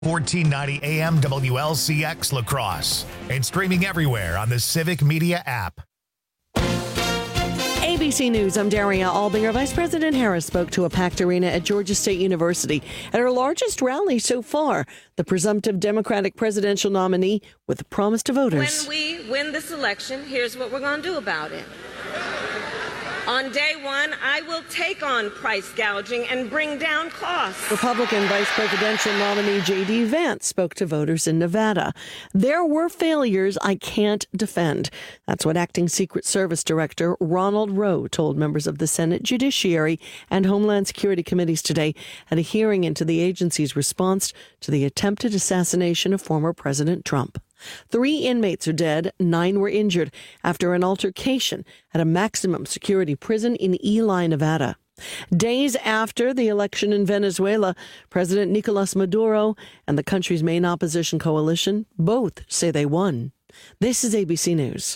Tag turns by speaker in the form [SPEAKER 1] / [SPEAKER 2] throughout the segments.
[SPEAKER 1] 1490 AM WLCX La Crosse and streaming everywhere on the Civic Media app.
[SPEAKER 2] ABC News, I'm Daria Albinger. Vice President Harris spoke to a packed arena at Georgia State University at her largest rally so far, the presumptive Democratic presidential nominee with a promise to voters.
[SPEAKER 3] When we win this election, here's what we're going to do about it. On day one, I will take on price gouging and bring down costs.
[SPEAKER 2] Republican Vice Presidential nominee J.D. Vance spoke to voters in Nevada. There were failures I can't defend. That's what Acting Secret Service Director Ronald Rowe told members of the Senate Judiciary and Homeland Security Committees today at a hearing into the agency's response to the attempted assassination of former President Trump. 3 inmates are dead, 9 were injured after an altercation at a maximum security prison in Ely, Nevada. Days after the election in Venezuela, President Nicolas Maduro and the country's main opposition coalition both say they won. This is ABC News.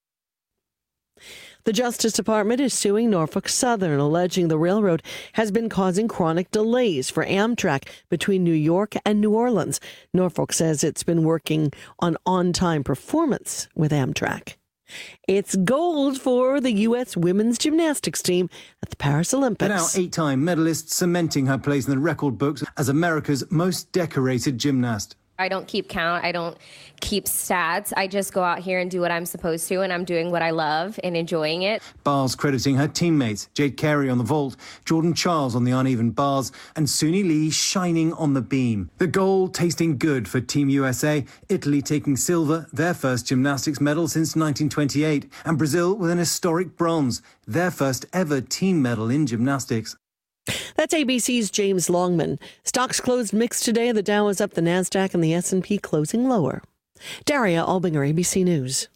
[SPEAKER 2] The Justice Department is suing Norfolk Southern, alleging the railroad has been causing chronic delays for Amtrak between New York and New Orleans. Norfolk says it's been working on on-time performance with Amtrak. It's gold for the U.S. women's gymnastics team at the Paris Olympics.
[SPEAKER 4] Now 8-time medalist, cementing her place in the record books as America's most decorated gymnast.
[SPEAKER 5] I don't keep count. I don't keep stats. I just go out here and do what I'm supposed to, and I'm doing what I love and enjoying it.
[SPEAKER 4] Bars crediting her teammates, Jade Carey on the vault, Jordan Charles on the uneven bars, and Suni Lee shining on the beam. The gold tasting good for Team USA, Italy taking silver, their first gymnastics medal since 1928, and Brazil with an historic bronze, their first ever team medal in gymnastics.
[SPEAKER 2] That's ABC's James Longman. Stocks closed mixed today. The Dow is up, the NASDAQ and the S&P closing lower. Daria Albinger, ABC News.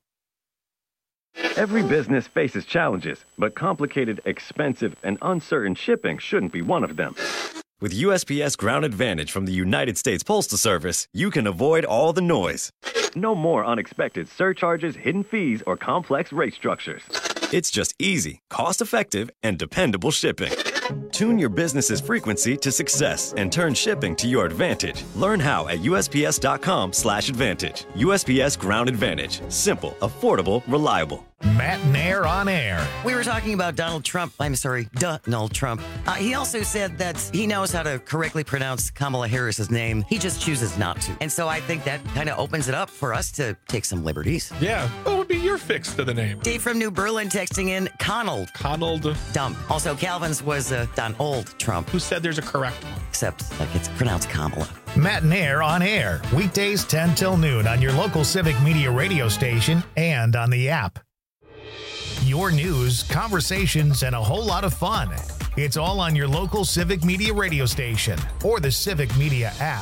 [SPEAKER 6] Every business faces challenges, but complicated, expensive, and uncertain shipping shouldn't be one of them.
[SPEAKER 7] With USPS Ground Advantage from the United States Postal Service, you can avoid all the noise.
[SPEAKER 6] No more unexpected surcharges, hidden fees, or complex rate structures.
[SPEAKER 7] It's just easy, cost-effective, and dependable shipping. Tune your business's frequency to success and turn shipping to your advantage. Learn how at USPS.com/advantage. USPS Ground Advantage. Simple, affordable, reliable.
[SPEAKER 1] Matt Nair on air.
[SPEAKER 8] We were talking about Donald Trump. Donald Trump. He also said that he knows how to correctly pronounce Kamala Harris's name. He just chooses not to. And so I think that kind of opens it up for us to take some liberties.
[SPEAKER 9] Yeah. What would be your fix to the name?
[SPEAKER 8] Dave from New Berlin texting in Conald. Dumb. Also, Calvin's was Donald Trump.
[SPEAKER 9] Who said there's a correct one?
[SPEAKER 8] Except like it's pronounced Kamala.
[SPEAKER 1] Matt Nair on air. Weekdays 10 till noon on your local Civic Media radio station and on the app. Your news, conversations, and a whole lot of fun. It's all on your local Civic Media radio station or the Civic Media app.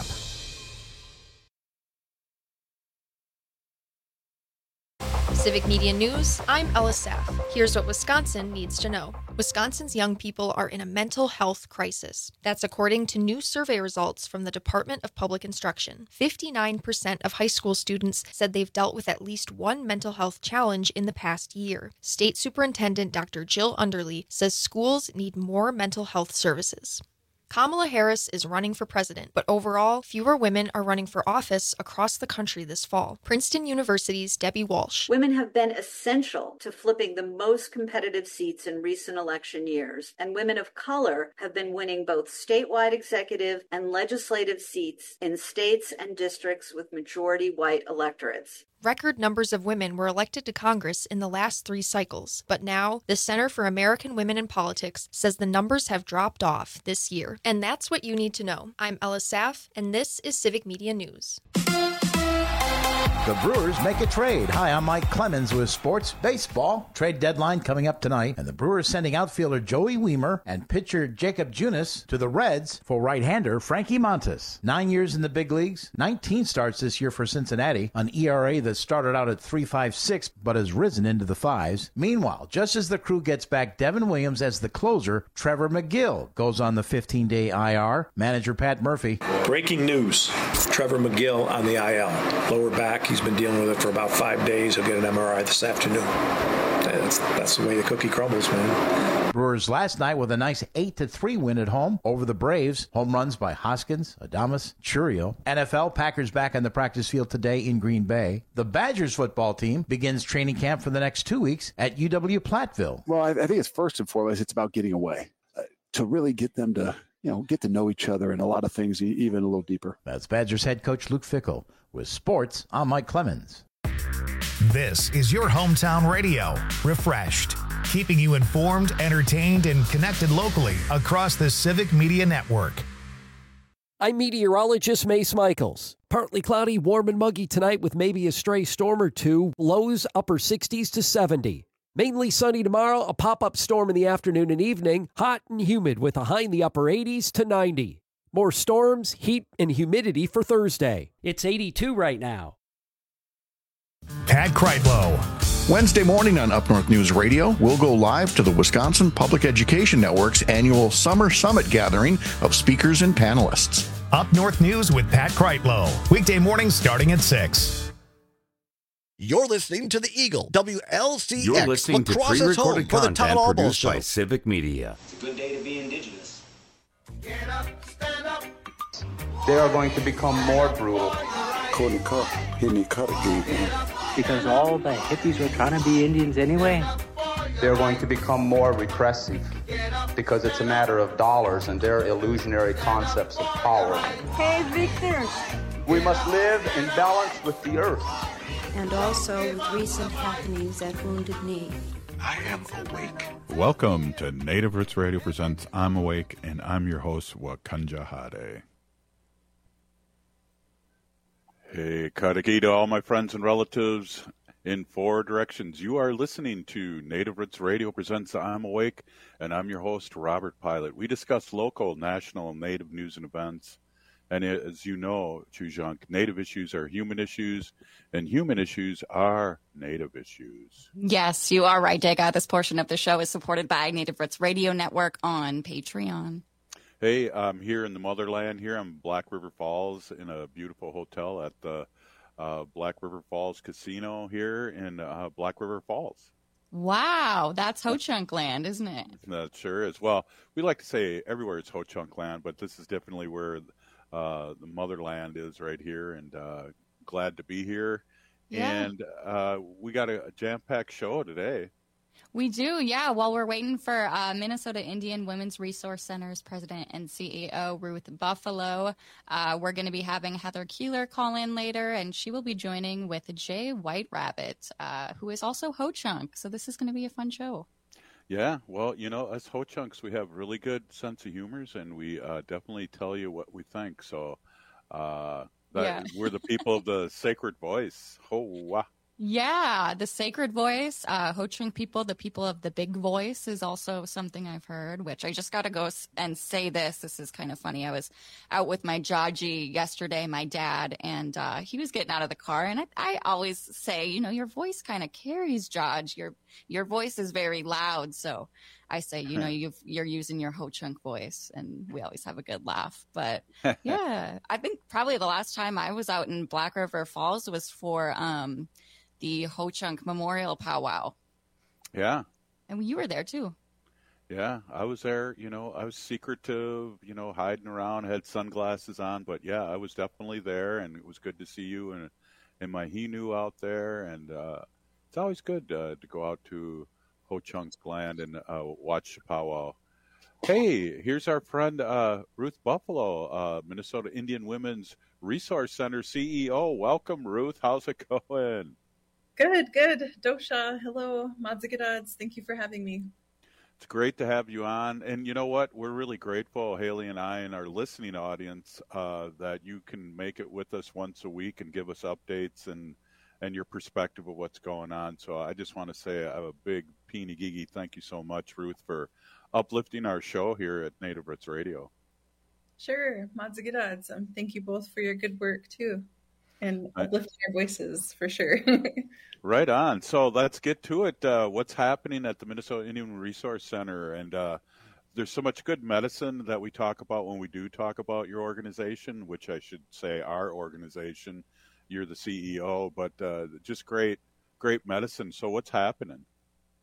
[SPEAKER 10] Civic Media News, I'm Ella Saff. Here's what Wisconsin needs to know. Wisconsin's young people are in a mental health crisis. That's according to new survey results from the Department of Public Instruction. 59% of high school students said they've dealt with at least one mental health challenge in the past year. State Superintendent Dr. Jill Underly says schools need more mental health services. Kamala Harris is running for president, but overall, fewer women are running for office across the country this fall. Princeton University's Debbie Walsh.
[SPEAKER 11] Women have been essential to flipping the most competitive seats in recent election years, and women of color have been winning both statewide executive and legislative seats in states and districts with majority white electorates.
[SPEAKER 10] Record numbers of women were elected to Congress in the last 3 cycles, but now the Center for American Women in Politics says the numbers have dropped off this year. And that's what you need to know. I'm Ella Saff, and this is Civic Media News.
[SPEAKER 12] The Brewers make a trade. Hi, I'm Mike Clemens with Sports Baseball. Trade deadline coming up tonight, and the Brewers sending outfielder Joey Wiemer and pitcher Jacob Junis to the Reds for right-hander Frankie Montas. 9 years in the big leagues, 19 starts this year for Cincinnati, an ERA that started out at 3.56 but has risen into the 5s. Meanwhile, just as the crew gets back Devin Williams as the closer, Trevor McGill goes on the 15-day IR. Manager Pat Murphy.
[SPEAKER 13] Breaking news, Trevor McGill on the IL. Lower back, he's been dealing with it for about 5 days. He'll get an MRI this afternoon. That's the way the cookie crumbles, man.
[SPEAKER 12] Brewers last night with a nice 8-3 win at home over the Braves. Home runs by Hoskins, Adames, Churio. NFL, Packers back on the practice field today in Green Bay. The Badgers football team begins training camp for the next 2 weeks at UW Platteville.
[SPEAKER 14] Well, I think it's first and foremost, it's about getting away to really get them to, get to know each other and a lot of things even a little deeper.
[SPEAKER 12] That's Badgers head coach Luke Fickell. With sports, I'm Mike Clemens.
[SPEAKER 1] This is your hometown radio, Refreshed, keeping you informed, entertained, and connected locally across the Civic Media Network.
[SPEAKER 15] I'm meteorologist Mace Michaels. Partly cloudy, warm and muggy tonight with maybe a stray storm or two. Lows upper 60s to 70. Mainly sunny tomorrow, a pop-up storm in the afternoon and evening. Hot and humid with a high in the upper 80s to 90. More storms, heat, and humidity for Thursday. It's 82 right now.
[SPEAKER 1] Pat Kreitlow.
[SPEAKER 16] Wednesday morning on Up North News Radio, we'll go live to the Wisconsin Public Education Network's annual Summer Summit gathering of speakers and panelists.
[SPEAKER 1] Up North News with Pat Kreitlow. Weekday mornings starting at 6.
[SPEAKER 17] You're listening to the Eagle, WLCX.
[SPEAKER 18] You're listening to pre-recorded content produced by Civic Media.
[SPEAKER 19] It's a good day to be indigenous.
[SPEAKER 20] Get up, stand up.
[SPEAKER 21] They are going to become more brutal.
[SPEAKER 22] Courtney Cup, hitting cut again.
[SPEAKER 23] Because all the hippies were trying to be Indians anyway.
[SPEAKER 21] They're going to become more repressive because it's a matter of dollars and their illusionary concepts of power.
[SPEAKER 24] Hey, Victor.
[SPEAKER 21] We must live in balance with the earth.
[SPEAKER 24] And also with recent happenings at Wounded Knee.
[SPEAKER 25] I am awake. Welcome to Native Roots Radio presents I'm Awake, and I'm your host, Wakanja Hade. Hey, Kadagi to all my friends and relatives in 4 directions. You are listening to Native Roots Radio presents I'm Awake, and I'm your host, Robert Pilot. We discuss local, national, and Native news and events. And as you know, Chujunk, Native issues are human issues, and human issues are Native issues.
[SPEAKER 26] Yes, you are right, Dega. This portion of the show is supported by Native Roots Radio Network on Patreon.
[SPEAKER 25] Hey, I'm here in the motherland here. I'm Black River Falls in a beautiful hotel at the Black River Falls Casino here in Black River Falls.
[SPEAKER 26] Wow, that's Ho-Chunk land, isn't it?
[SPEAKER 25] That sure is. Well, we like to say everywhere it's Ho-Chunk land, but this is definitely where the motherland is right here, and glad to be here.
[SPEAKER 26] Yeah.
[SPEAKER 25] And we got a jam-packed show today.
[SPEAKER 26] We do, yeah. While we're waiting for Minnesota Indian Women's Resource Center's president and CEO, Ruth Buffalo, we're going to be having Heather Keeler call in later, and she will be joining with Jay White Rabbit, who is also Ho-Chunk. So this is going to be a fun show.
[SPEAKER 25] Yeah, well, us Ho-Chunks, we have really good sense of humors, and we definitely tell you what we think. So we're the people of the sacred voice. Ho-wah.
[SPEAKER 26] Yeah, the sacred voice, Ho-Chunk people, the people of the big voice is also something I've heard, which I just got to go and say this. This is kind of funny. I was out with my Jaji yesterday, my dad, and he was getting out of the car. And I always say, your voice kind of carries, Jaj. Your voice is very loud. So I say, you're using your Ho-Chunk voice, and we always have a good laugh. But yeah, I think probably the last time I was out in Black River Falls was for the Ho-Chunk Memorial Powwow.
[SPEAKER 25] Yeah.
[SPEAKER 26] And you were there too.
[SPEAKER 25] Yeah, I was there. I was secretive, hiding around, had sunglasses on. But yeah, I was definitely there, and it was good to see you and my Hinu out there. And it's always good to go out to Ho-Chunk land and watch the powwow. Hey, here's our friend Ruth Buffalo, Minnesota Indian Women's Resource Center CEO. Welcome, Ruth. How's it going?
[SPEAKER 27] Good. Dosha, hello. Madzigadods, thank you for having me.
[SPEAKER 25] It's great to have you on. And you know what? We're really grateful, Haley and I, and our listening audience, that you can make it with us once a week and give us updates and your perspective of what's going on. So I just want to say a big peeny gigi thank you so much, Ruth, for uplifting our show here at Native Roots Radio.
[SPEAKER 27] Sure. Madzigadods. Thank you both for your good work, too. And uplifting your voices, for sure.
[SPEAKER 25] Right on. So let's get to it. What's happening at the Minnesota Indian Resource Center? And there's so much good medicine that we talk about when we do talk about your organization, which I should say our organization. You're the CEO, but just great medicine. So what's happening?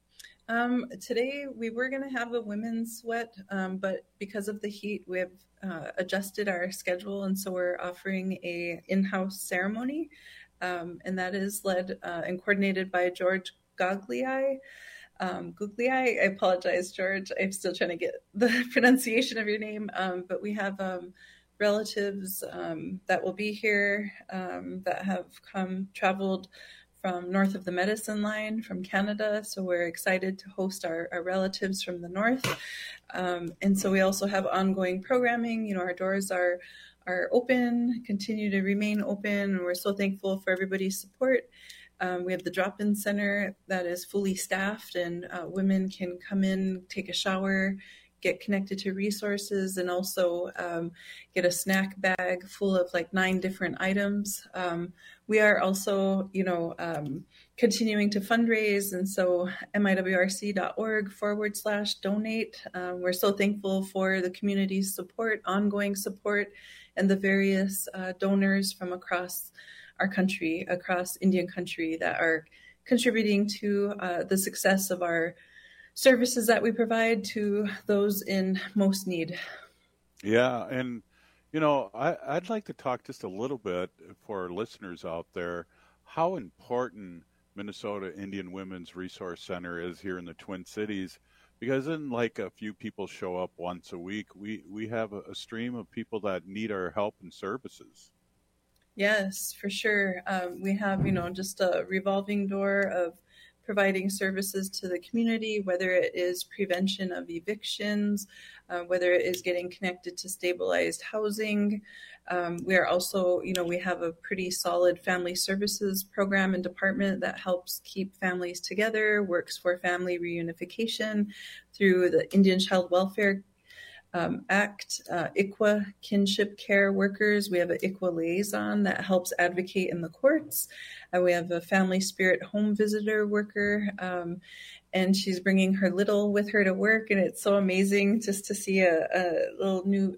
[SPEAKER 27] Today we were going to have a women's sweat, but because of the heat, we have adjusted our schedule, and so we're offering a in-house ceremony, and that is led and coordinated by George Gugliai. I apologize, George. I'm still trying to get the pronunciation of your name, but we have relatives that will be here that have traveled from north of the Medicine Line from Canada. So we're excited to host our relatives from the north. And so we also have ongoing programming. You know, our doors are open, continue to remain open. And we're so thankful for everybody's support. We have the drop-in center that is fully staffed, and women can come in, take a shower, get connected to resources, and also get a snack bag full of like 9 different items. We are also, continuing to fundraise. And so miwrc.org/donate. We're so thankful for the community's support, ongoing support, and the various donors from across our country, across Indian country, that are contributing to the success of our services that we provide to those in most need.
[SPEAKER 25] Yeah, and I'd like to talk just a little bit for our listeners out there how important Minnesota Indian Women's Resource Center is here in the Twin Cities, because in like a few people show up once a week, we have a stream of people that need our help and services.
[SPEAKER 27] Yes, for sure. We have, just a revolving door of providing services to the community, whether it is prevention of evictions, whether it is getting connected to stabilized housing. We are also, we have a pretty solid family services program and department that helps keep families together, works for family reunification through the Indian Child Welfare Act, ICWA kinship care workers. We have an ICWA liaison that helps advocate in the courts. We have a family spirit home visitor worker, and she's bringing her little with her to work. And it's so amazing just to see a little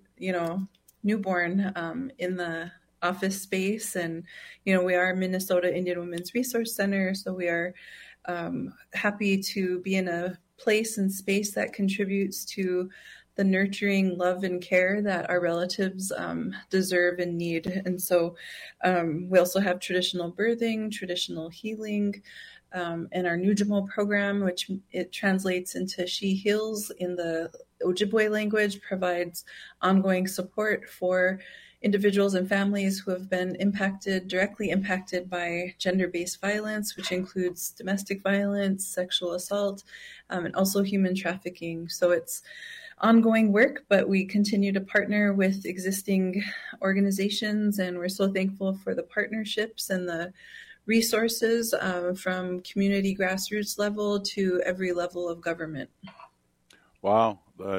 [SPEAKER 27] newborn in the office space. And, we are Minnesota Indian Women's Resource Center. So we are happy to be in a place and space that contributes to the nurturing love and care that our relatives deserve and need. And so we also have traditional birthing, traditional healing, and our Nujamo program, which it translates into She Heals in the Ojibwe language, provides ongoing support for individuals and families who have been directly impacted by gender-based violence, which includes domestic violence, sexual assault, and also human trafficking. So it's ongoing work, but we continue to partner with existing organizations, and we're so thankful for the partnerships and the resources from community grassroots level to every level of government.
[SPEAKER 25] Wow,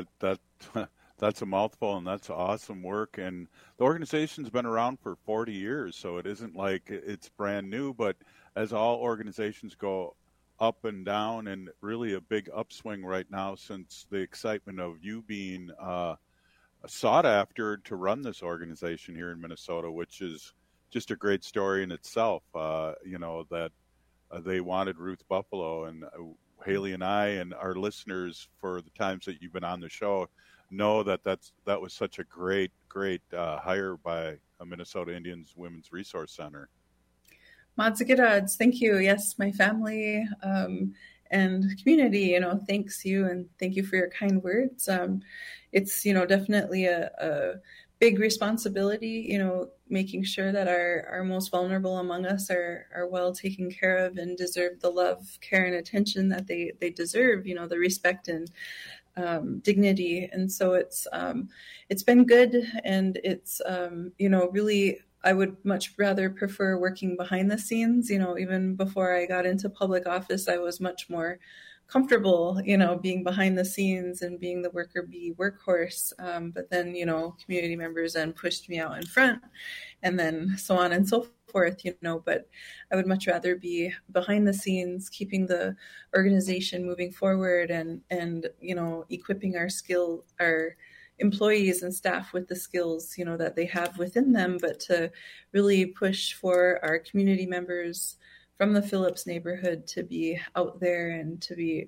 [SPEAKER 25] that's a mouthful, and that's awesome work. And the organization's been around for 40 years, so it isn't like it's brand new, but as all organizations go up and down, and really a big upswing right now since the excitement of you being sought after to run this organization here in Minnesota, which is just a great story in itself. That they wanted Ruth Buffalo, and Haley and I and our listeners, for the times that you've been on the show, know that that was such a great hire by a Minnesota Indians Women's Resource Center.
[SPEAKER 27] Matsugirads, thank you. Yes, my family and community, thanks you, and thank you for your kind words. It's, definitely a big responsibility, making sure that our most vulnerable among us are well taken care of and deserve the love, care, and attention that they deserve, the respect and dignity. And so it's been good, and it's, really, I would much rather prefer working behind the scenes. Even before I got into public office, I was much more comfortable, being behind the scenes and being the worker bee workhorse. But then, community members then pushed me out in front, and then so on and so forth, but I would much rather be behind the scenes, keeping the organization moving forward and equipping our employees and staff with the skills, that they have within them, but to really push for our community members from the Phillips neighborhood to be out there and to be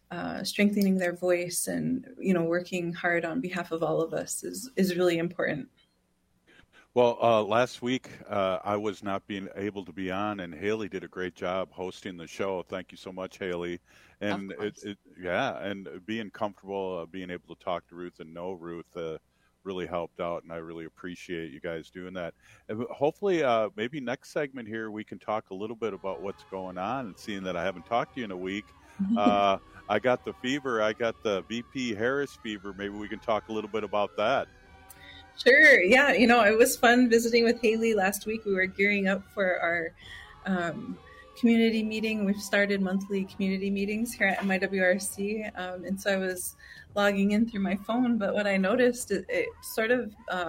[SPEAKER 27] strengthening their voice and, working hard on behalf of all of us is really important.
[SPEAKER 25] Well, last week I was not being able to be on, and Haley did a great job hosting the show. Thank you so much, Haley. And and being comfortable, being able to talk to Ruth and know Ruth really helped out, and I really appreciate you guys doing that. And hopefully, maybe next segment here we can talk a little bit about what's going on. And seeing that I haven't talked to you in a week, I got the fever. I got the VP Harris fever. Maybe we can talk a little bit about that.
[SPEAKER 27] Sure. Yeah. It was fun visiting with Haley last week. We were gearing up for our community meeting. We've started monthly community meetings here at MIWRC. And so I was logging in through my phone, but what I noticed, it sort of,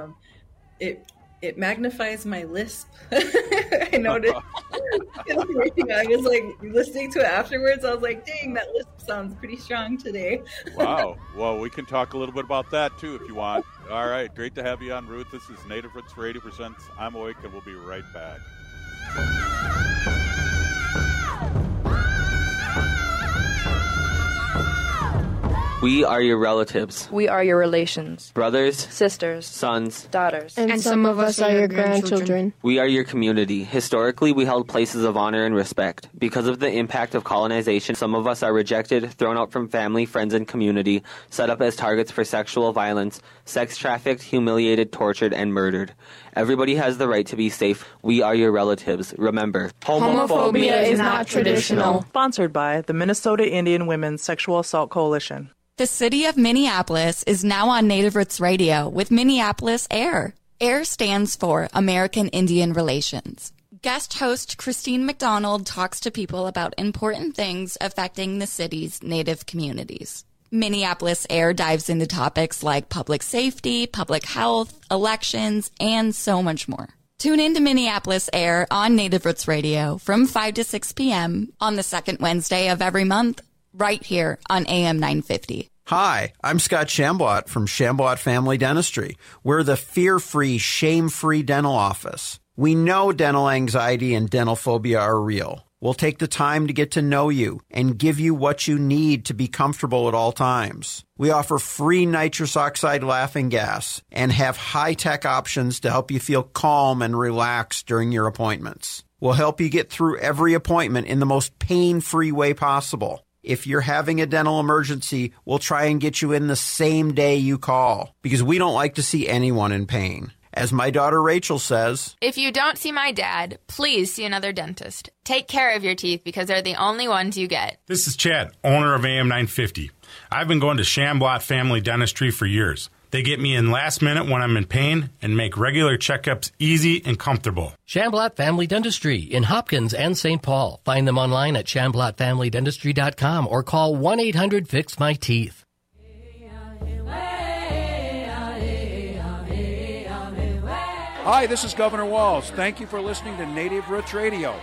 [SPEAKER 27] it magnifies my lisp. I noticed. I was like listening to it afterwards. I was like, dang, that lisp sounds pretty strong today.
[SPEAKER 25] Wow. Well, we can talk a little bit about that too if you want. All right. Great to have you on, Ruth. This is Native Roots Radio presents I'm Awake, and we'll be right back.
[SPEAKER 2] We are your relatives.
[SPEAKER 3] We are your relations.
[SPEAKER 2] Brothers,
[SPEAKER 3] sisters,
[SPEAKER 2] sons,
[SPEAKER 3] daughters.
[SPEAKER 4] And some of us are your grandchildren.
[SPEAKER 2] We are your community. Historically, we held places of honor and respect. Because of the impact of colonization, some of us are rejected, thrown out from family, friends, and community, set up as targets for sexual violence, sex trafficked, humiliated, tortured, and murdered. Everybody has the right to be safe. We are your relatives. Remember,
[SPEAKER 4] homophobia is not traditional.
[SPEAKER 5] Sponsored by the Minnesota Indian Women's Sexual Assault Coalition.
[SPEAKER 26] The city of Minneapolis is now on Native Roots Radio with Minneapolis AIR. AIR stands for American Indian Relations. Guest host Christine McDonald talks to people about important things affecting the city's Native communities. Minneapolis AIR dives into topics like public safety, public health, elections, and so much more. Tune in to Minneapolis AIR on Native Roots Radio from 5 to 6 p.m. on the second Wednesday of every month, right here on AM 950.
[SPEAKER 6] Hi, I'm Scott Shambot from Shambot Family Dentistry. We're the fear-free, shame-free dental office. We know dental anxiety and dental phobia are real. We'll take the time to get to know you and give you what you need to be comfortable at all times. We offer free nitrous oxide laughing gas and have high-tech options to help you feel calm and relaxed during your appointments. We'll help you get through every appointment in the most pain-free way possible. If you're having a dental emergency, we'll try and get you in the same day you call, because we don't like to see anyone in pain. As my daughter Rachel says,
[SPEAKER 7] if you don't see my dad, please see another dentist. Take care of your teeth because they're the only ones you get.
[SPEAKER 19] This is Chad, owner of AM 950. I've been going to Shambot Family Dentistry for years. They get me in last minute when I'm in pain and make regular checkups easy and comfortable.
[SPEAKER 28] Shambot Family Dentistry in Hopkins and St. Paul. Find them online at ShambotFamilyDentistry.com or call 1-800-FIX-MY-TEETH.
[SPEAKER 29] Hi, this is Governor Walz. Thank you for listening to Native Roots Radio.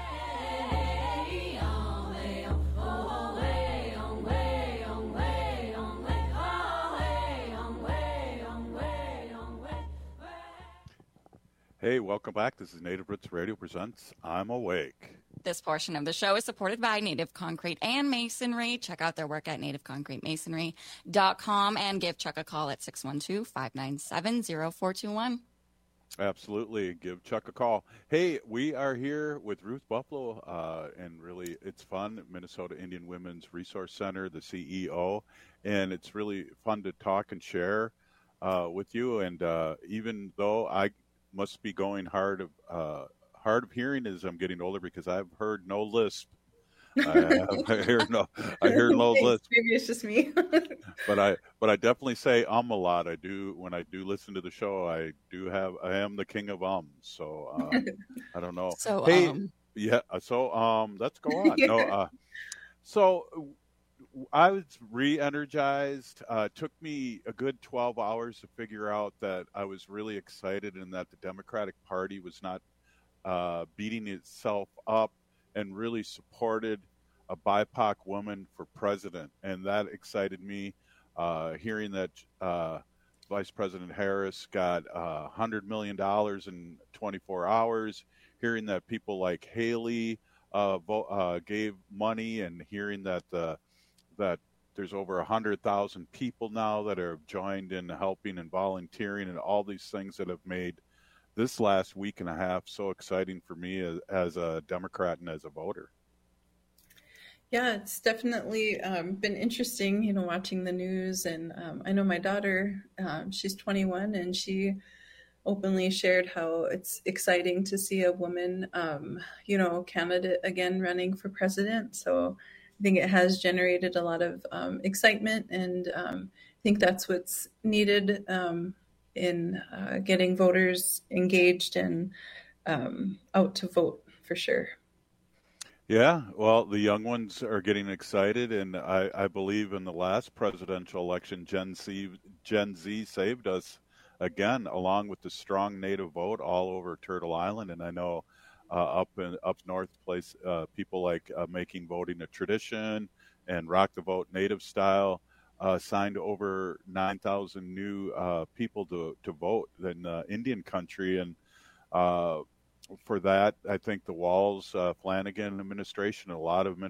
[SPEAKER 25] Hey, welcome back. This is Native Roots Radio presents I'm Awake.
[SPEAKER 26] This portion of the show is supported by Native Concrete and Masonry. Check out their work at nativeconcretemasonry.com and give Chuck a call at 612-597-0421.
[SPEAKER 25] Absolutely. Give Chuck a call. Hey, we are here with Ruth Buffalo, and really it's fun. Minnesota Indian Women's Resource Center, the CEO, and it's really fun to talk and share with you. And even though I must be going hard of hearing as I'm getting older, because I've heard no lisp. I hear no lisp.
[SPEAKER 27] Maybe it's just me.
[SPEAKER 25] but I definitely say a lot. I do when I do listen to the show. I am the king of So I don't know.
[SPEAKER 26] So
[SPEAKER 25] hey, yeah. So let's go on. No. So I was re-energized. Took me a good 12 hours to figure out that I was really excited and that the Democratic Party was not beating itself up and really supported a BIPOC woman for president. And that excited me, hearing that Vice President Harris got $100 million in 24 hours, hearing that people like Haley gave money, and hearing that that there's over 100,000 people now that are joined in helping and volunteering and all these things that have made this last week and a half so exciting for me as a Democrat and as a voter.
[SPEAKER 27] Yeah, it's definitely been interesting, watching the news. And I know my daughter, she's 21, and she openly shared how it's exciting to see a woman, candidate again running for president. So I think it has generated a lot of excitement, and I think that's what's needed in getting voters engaged and out to vote for sure.
[SPEAKER 25] Yeah, well, the young ones are getting excited, and I believe in the last presidential election, Gen Z saved us again, along with the strong Native vote all over Turtle Island. And I know up north, people like making voting a tradition and Rock the Vote Native style signed over 9,000 new people to vote in Indian country. And for that, I think the Walz Flanagan administration, a lot of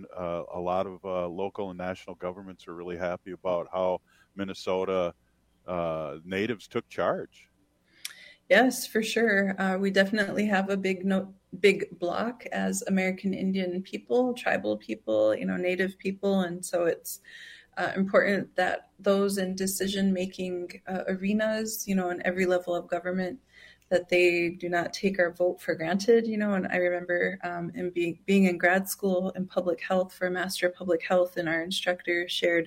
[SPEAKER 25] local and national governments are really happy about how Minnesota natives took charge.
[SPEAKER 27] Yes, for sure. We definitely have a big block as American Indian people, tribal people, Native people. And so it's important that those in decision-making arenas, in every level of government, that they do not take our vote for granted, And I remember in being in grad school in public health for a Master of Public Health, and our instructor shared,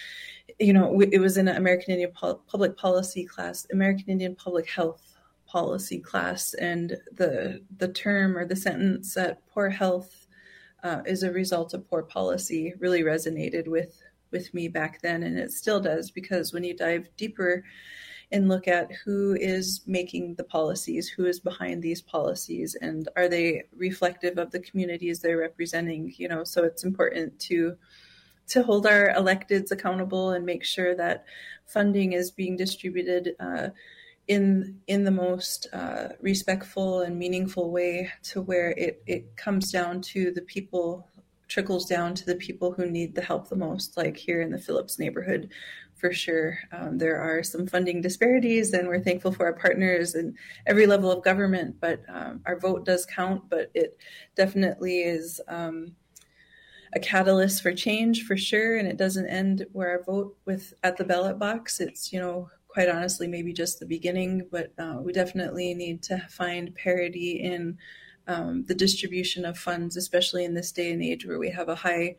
[SPEAKER 27] it was in an American Indian public policy class, American Indian public health policy class, and the term or the sentence that poor health is a result of poor policy really resonated with me back then, and it still does, because when you dive deeper and look at who is making the policies, who is behind these policies, and are they reflective of the communities they're representing, so it's important to hold our electeds accountable and make sure that funding is being distributed in the most respectful and meaningful way, to where it comes down to the people, trickles down to the people who need the help the most, like here in the Phillips neighborhood. For sure, there are some funding disparities, and we're thankful for our partners in every level of government, but our vote does count. But it definitely is a catalyst for change, for sure, and it doesn't end where our vote at the ballot box. It's, quite honestly, maybe just the beginning, but we definitely need to find parity in the distribution of funds, especially in this day and age where we have a high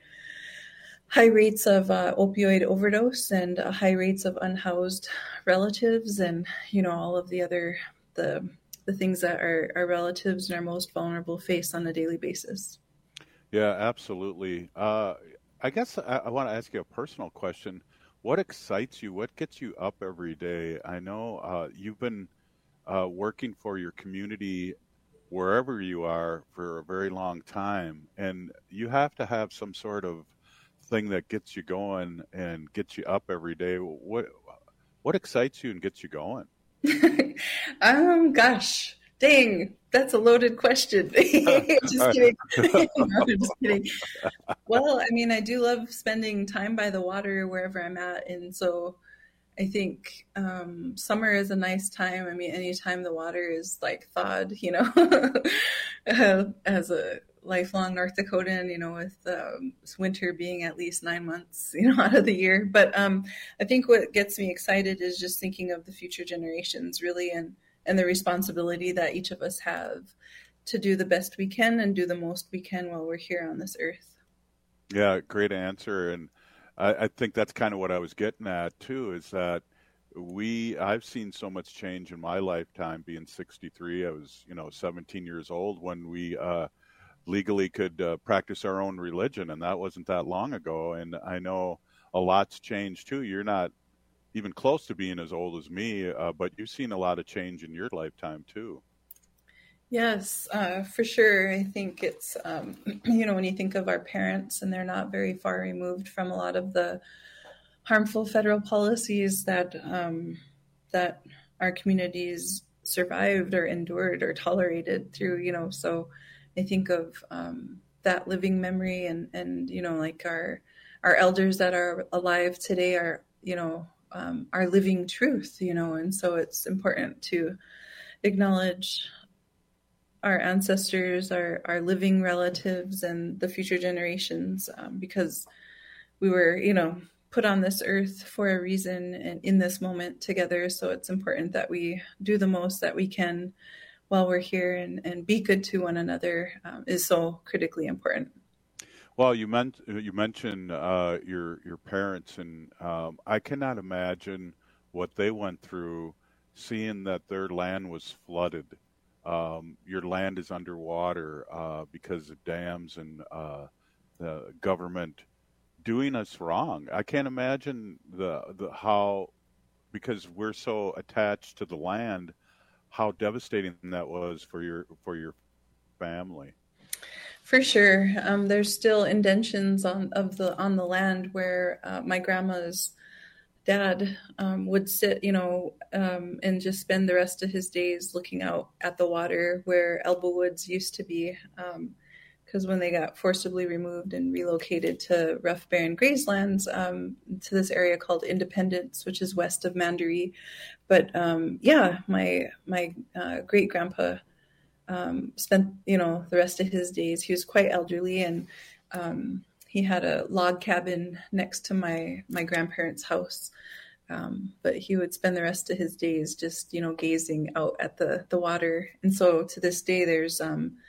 [SPEAKER 27] rates of opioid overdose and high rates of unhoused relatives, and all of the other the things that our relatives and our most vulnerable face on a daily basis.
[SPEAKER 25] Yeah, absolutely. I guess I want to ask you a personal question. What excites you? What gets you up every day? I know you've been working for your community wherever you are for a very long time, and you have to have some sort of thing that gets you going and gets you up every day. What excites you and gets you going?
[SPEAKER 27] Gosh, dang, that's a loaded question. Just kidding. No, just kidding. Well, I mean, I do love spending time by the water wherever I'm at, and so I think summer is a nice time. I mean, anytime the water is like thawed, as a lifelong North Dakotan, with winter being at least 9 months, out of the year. But I think what gets me excited is just thinking of the future generations, really, and the responsibility that each of us have to do the best we can and do the most we can while we're here on this earth.
[SPEAKER 25] Yeah, great answer. And I think that's kind of what I was getting at too, is that I've seen so much change in my lifetime. Being 63, I was 17 years old when we legally could practice our own religion, and that wasn't that long ago. And I know a lot's changed too. You're not even close to being as old as me, but you've seen a lot of change in your lifetime too.
[SPEAKER 27] Yes, for sure. I think it's, when you think of our parents, and they're not very far removed from a lot of the harmful federal policies that that our communities survived or endured or tolerated through, so I think of that living memory and like our our elders that are alive today are, are living truth, and so it's important to acknowledge our ancestors, our living relatives, and the future generations, because we were, put on this earth for a reason and in this moment together. So it's important that we do the most that we can while we're here, and be good to one another is so critically important.
[SPEAKER 25] Well, you mentioned your parents, and I cannot imagine what they went through, seeing that their land was flooded. Your land is underwater because of dams and the government doing us wrong. I can't imagine the how, because we're so attached to the land, how devastating that was for your family.
[SPEAKER 27] For sure. There's still indentions on the land where my grandma's dad would sit, and just spend the rest of his days looking out at the water where Elbow Woods used to be. Because when they got forcibly removed and relocated to rough, barren grazelands, to this area called Independence, which is west of Mandaree. But my great grandpa spent the rest of his days. He was quite elderly, and he had a log cabin next to my grandparents' house. But he would spend the rest of his days just gazing out at the water. And so to this day, there's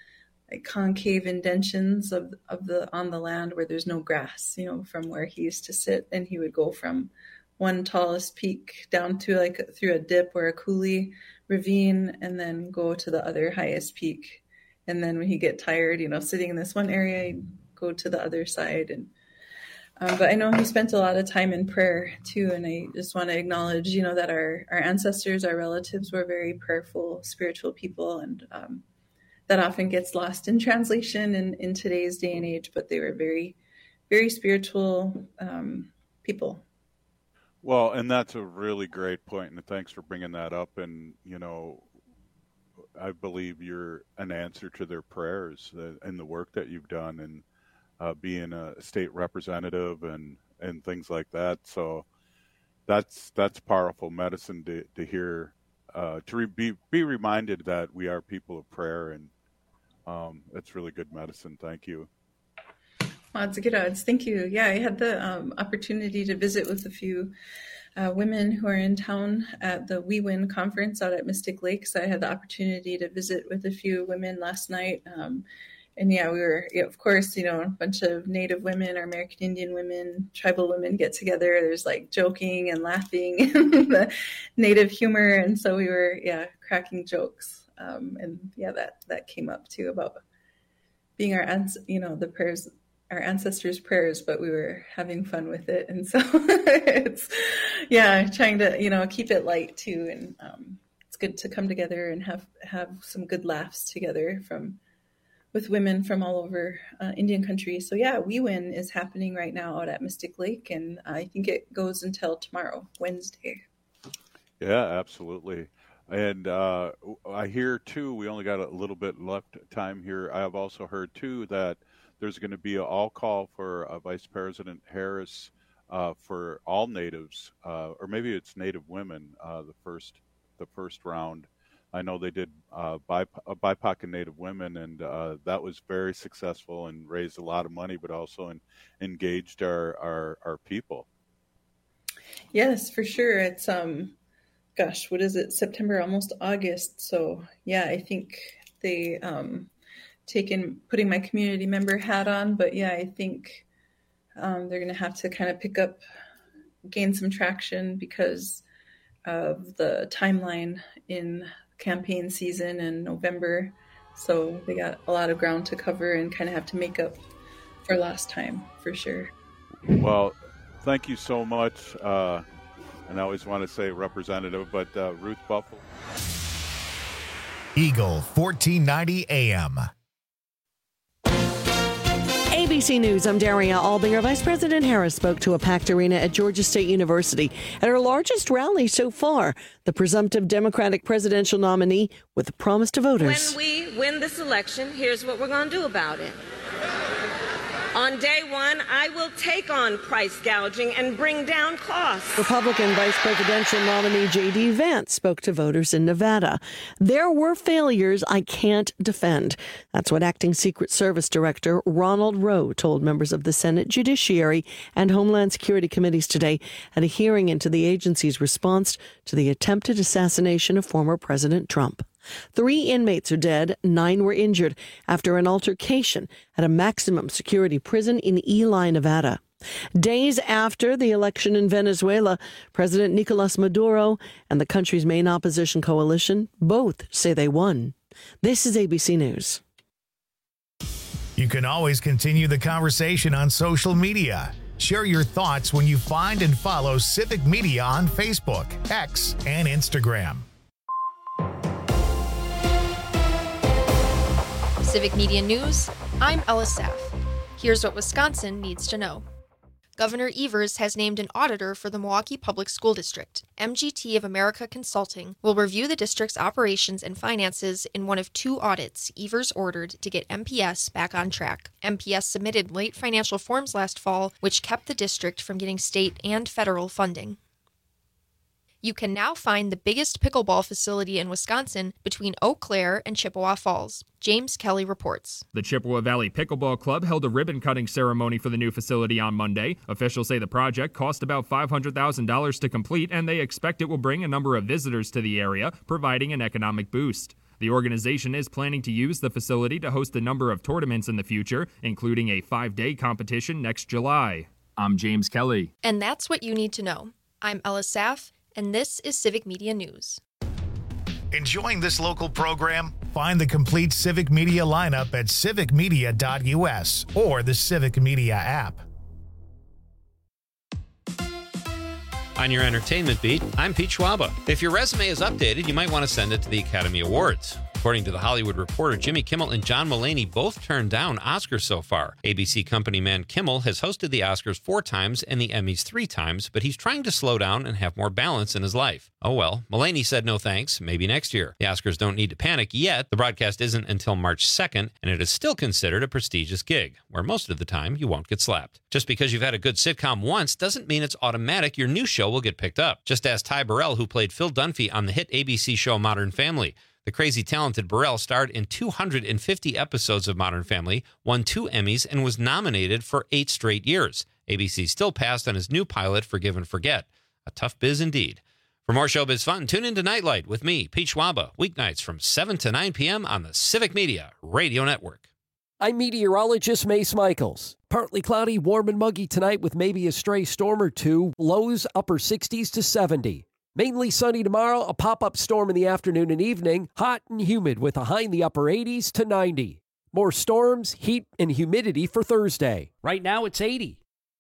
[SPEAKER 27] concave indentions on the land where there's no grass, from where he used to sit, and he would go from one tallest peak down to through a dip or a coulee ravine, and then go to the other highest peak. And then when he get tired, sitting in this one area, he'd go to the other side. And but I know he spent a lot of time in prayer too, and I just want to acknowledge, that our ancestors, our relatives, were very prayerful, spiritual people, and that often gets lost in translation in today's day and age, but they were very, very spiritual people.
[SPEAKER 25] Well, and that's a really great point, and thanks for bringing that up. And, I believe you're an answer to their prayers and the work that you've done, and being a state representative and things like that. So that's powerful medicine to hear, be reminded that we are people of prayer, and that's really good medicine. Thank you.
[SPEAKER 27] Odds good odds. Thank you. Yeah, I had the opportunity to visit with a few women who are in town at the We Win conference out at Mystic Lake. So I had the opportunity to visit with a few women last night. And yeah, we were, of course, a bunch of Native women or American Indian women, tribal women get together. There's joking and laughing and the Native humor. And so we were, cracking jokes. And yeah, that came up too about being the prayers, our ancestors' prayers, but we were having fun with it. And so it's, trying to, keep it light too. And it's good to come together and have some good laughs together with women from all over Indian country. So yeah, We Win is happening right now out at Mystic Lake, and I think it goes until tomorrow, Wednesday.
[SPEAKER 25] Yeah, absolutely. And I hear too, we only got a little bit left time here. I have also heard too that there's going to be an all call for Vice President Harris for all natives, or maybe it's Native women, the first round. I know they did BIPOC and Native women, and that was very successful and raised a lot of money, but also engaged our people.
[SPEAKER 27] Yes, for sure. It's what is it? September, almost August. So yeah, I think they putting my community member hat on, but yeah, I think they're going to have to kind of gain some traction because of the timeline in campaign season in November. So they got a lot of ground to cover and kind of have to make up for last time, for sure.
[SPEAKER 25] Well, thank you so much. And I always want to say representative, but Ruth Buffalo.
[SPEAKER 1] Eagle 1490 AM.
[SPEAKER 3] ABC News, I'm Daria Albinger. Vice President Harris spoke to a packed arena at Georgia State University at her largest rally so far, the presumptive Democratic presidential nominee with a promise to voters.
[SPEAKER 8] When we win this election, here's what we're going to do about it. On day one, I will take on price gouging and bring down costs.
[SPEAKER 3] Republican Vice Presidential nominee J.D. Vance spoke to voters in Nevada. There were failures I can't defend. That's what Acting Secret Service Director Ronald Rowe told members of the Senate Judiciary and Homeland Security Committees today at a hearing into the agency's response to the attempted assassination of former President Trump. 3 inmates are dead, 9 were injured after an altercation at a maximum security prison in Ely, Nevada. Days after the election in Venezuela, President Nicolas Maduro and the country's main opposition coalition both say they won. This is ABC News.
[SPEAKER 1] You can always continue the conversation on social media. Share your thoughts when you find and follow Civic Media on Facebook, X, and Instagram.
[SPEAKER 9] Civic Media News, I'm Ella Saff. Here's what Wisconsin needs to know. Governor Evers has named an auditor for the Milwaukee Public School District. MGT of America Consulting will review the district's operations and finances in one of 2 audits Evers ordered to get MPS back on track. MPS submitted late financial forms last fall, which kept the district from getting state and federal funding. You can now find the biggest pickleball facility in Wisconsin between Eau Claire and Chippewa Falls. James Kelly reports.
[SPEAKER 10] The Chippewa Valley Pickleball Club held a ribbon-cutting ceremony for the new facility on Monday. Officials say the project cost about $500,000 to complete, and they expect it will bring a number of visitors to the area, providing an economic boost. The organization is planning to use the facility to host a number of tournaments in the future, including a 5-day competition next July. I'm James Kelly.
[SPEAKER 9] And that's what you need to know. I'm Ella Saff, and this is Civic Media News.
[SPEAKER 1] Enjoying this local program? Find the complete Civic Media lineup at civicmedia.us or the Civic Media app.
[SPEAKER 11] On your entertainment beat, I'm Pete Schwaba. If your resume is updated, you might want to send it to the Academy Awards. According to The Hollywood Reporter, Jimmy Kimmel and John Mulaney both turned down Oscars so far. ABC company man Kimmel has hosted the Oscars 4 times and the Emmys 3 times, but he's trying to slow down and have more balance in his life. Oh well, Mulaney said no thanks, maybe next year. The Oscars don't need to panic yet. The broadcast isn't until March 2nd, and it is still considered a prestigious gig, where most of the time you won't get slapped. Just because you've had a good sitcom once doesn't mean it's automatic your new show will get picked up. Just ask Ty Burrell, who played Phil Dunphy on the hit ABC show Modern Family. The crazy talented Burrell starred in 250 episodes of Modern Family, won 2 Emmys, and was nominated for 8 straight years. ABC still passed on his new pilot, Forgive and Forget. A tough biz indeed. For more showbiz fun, tune in to Nightlight with me, Pete Schwaba, weeknights from 7 to 9 p.m. on the Civic Media Radio Network.
[SPEAKER 12] I'm meteorologist Mace Michaels. Partly cloudy, warm and muggy tonight with maybe a stray storm or 2. Lows upper 60s to 70. Mainly sunny tomorrow, a pop-up storm in the afternoon and evening. Hot and humid with a high in the upper 80s to 90. More storms, heat, and humidity for Thursday. Right now it's 80.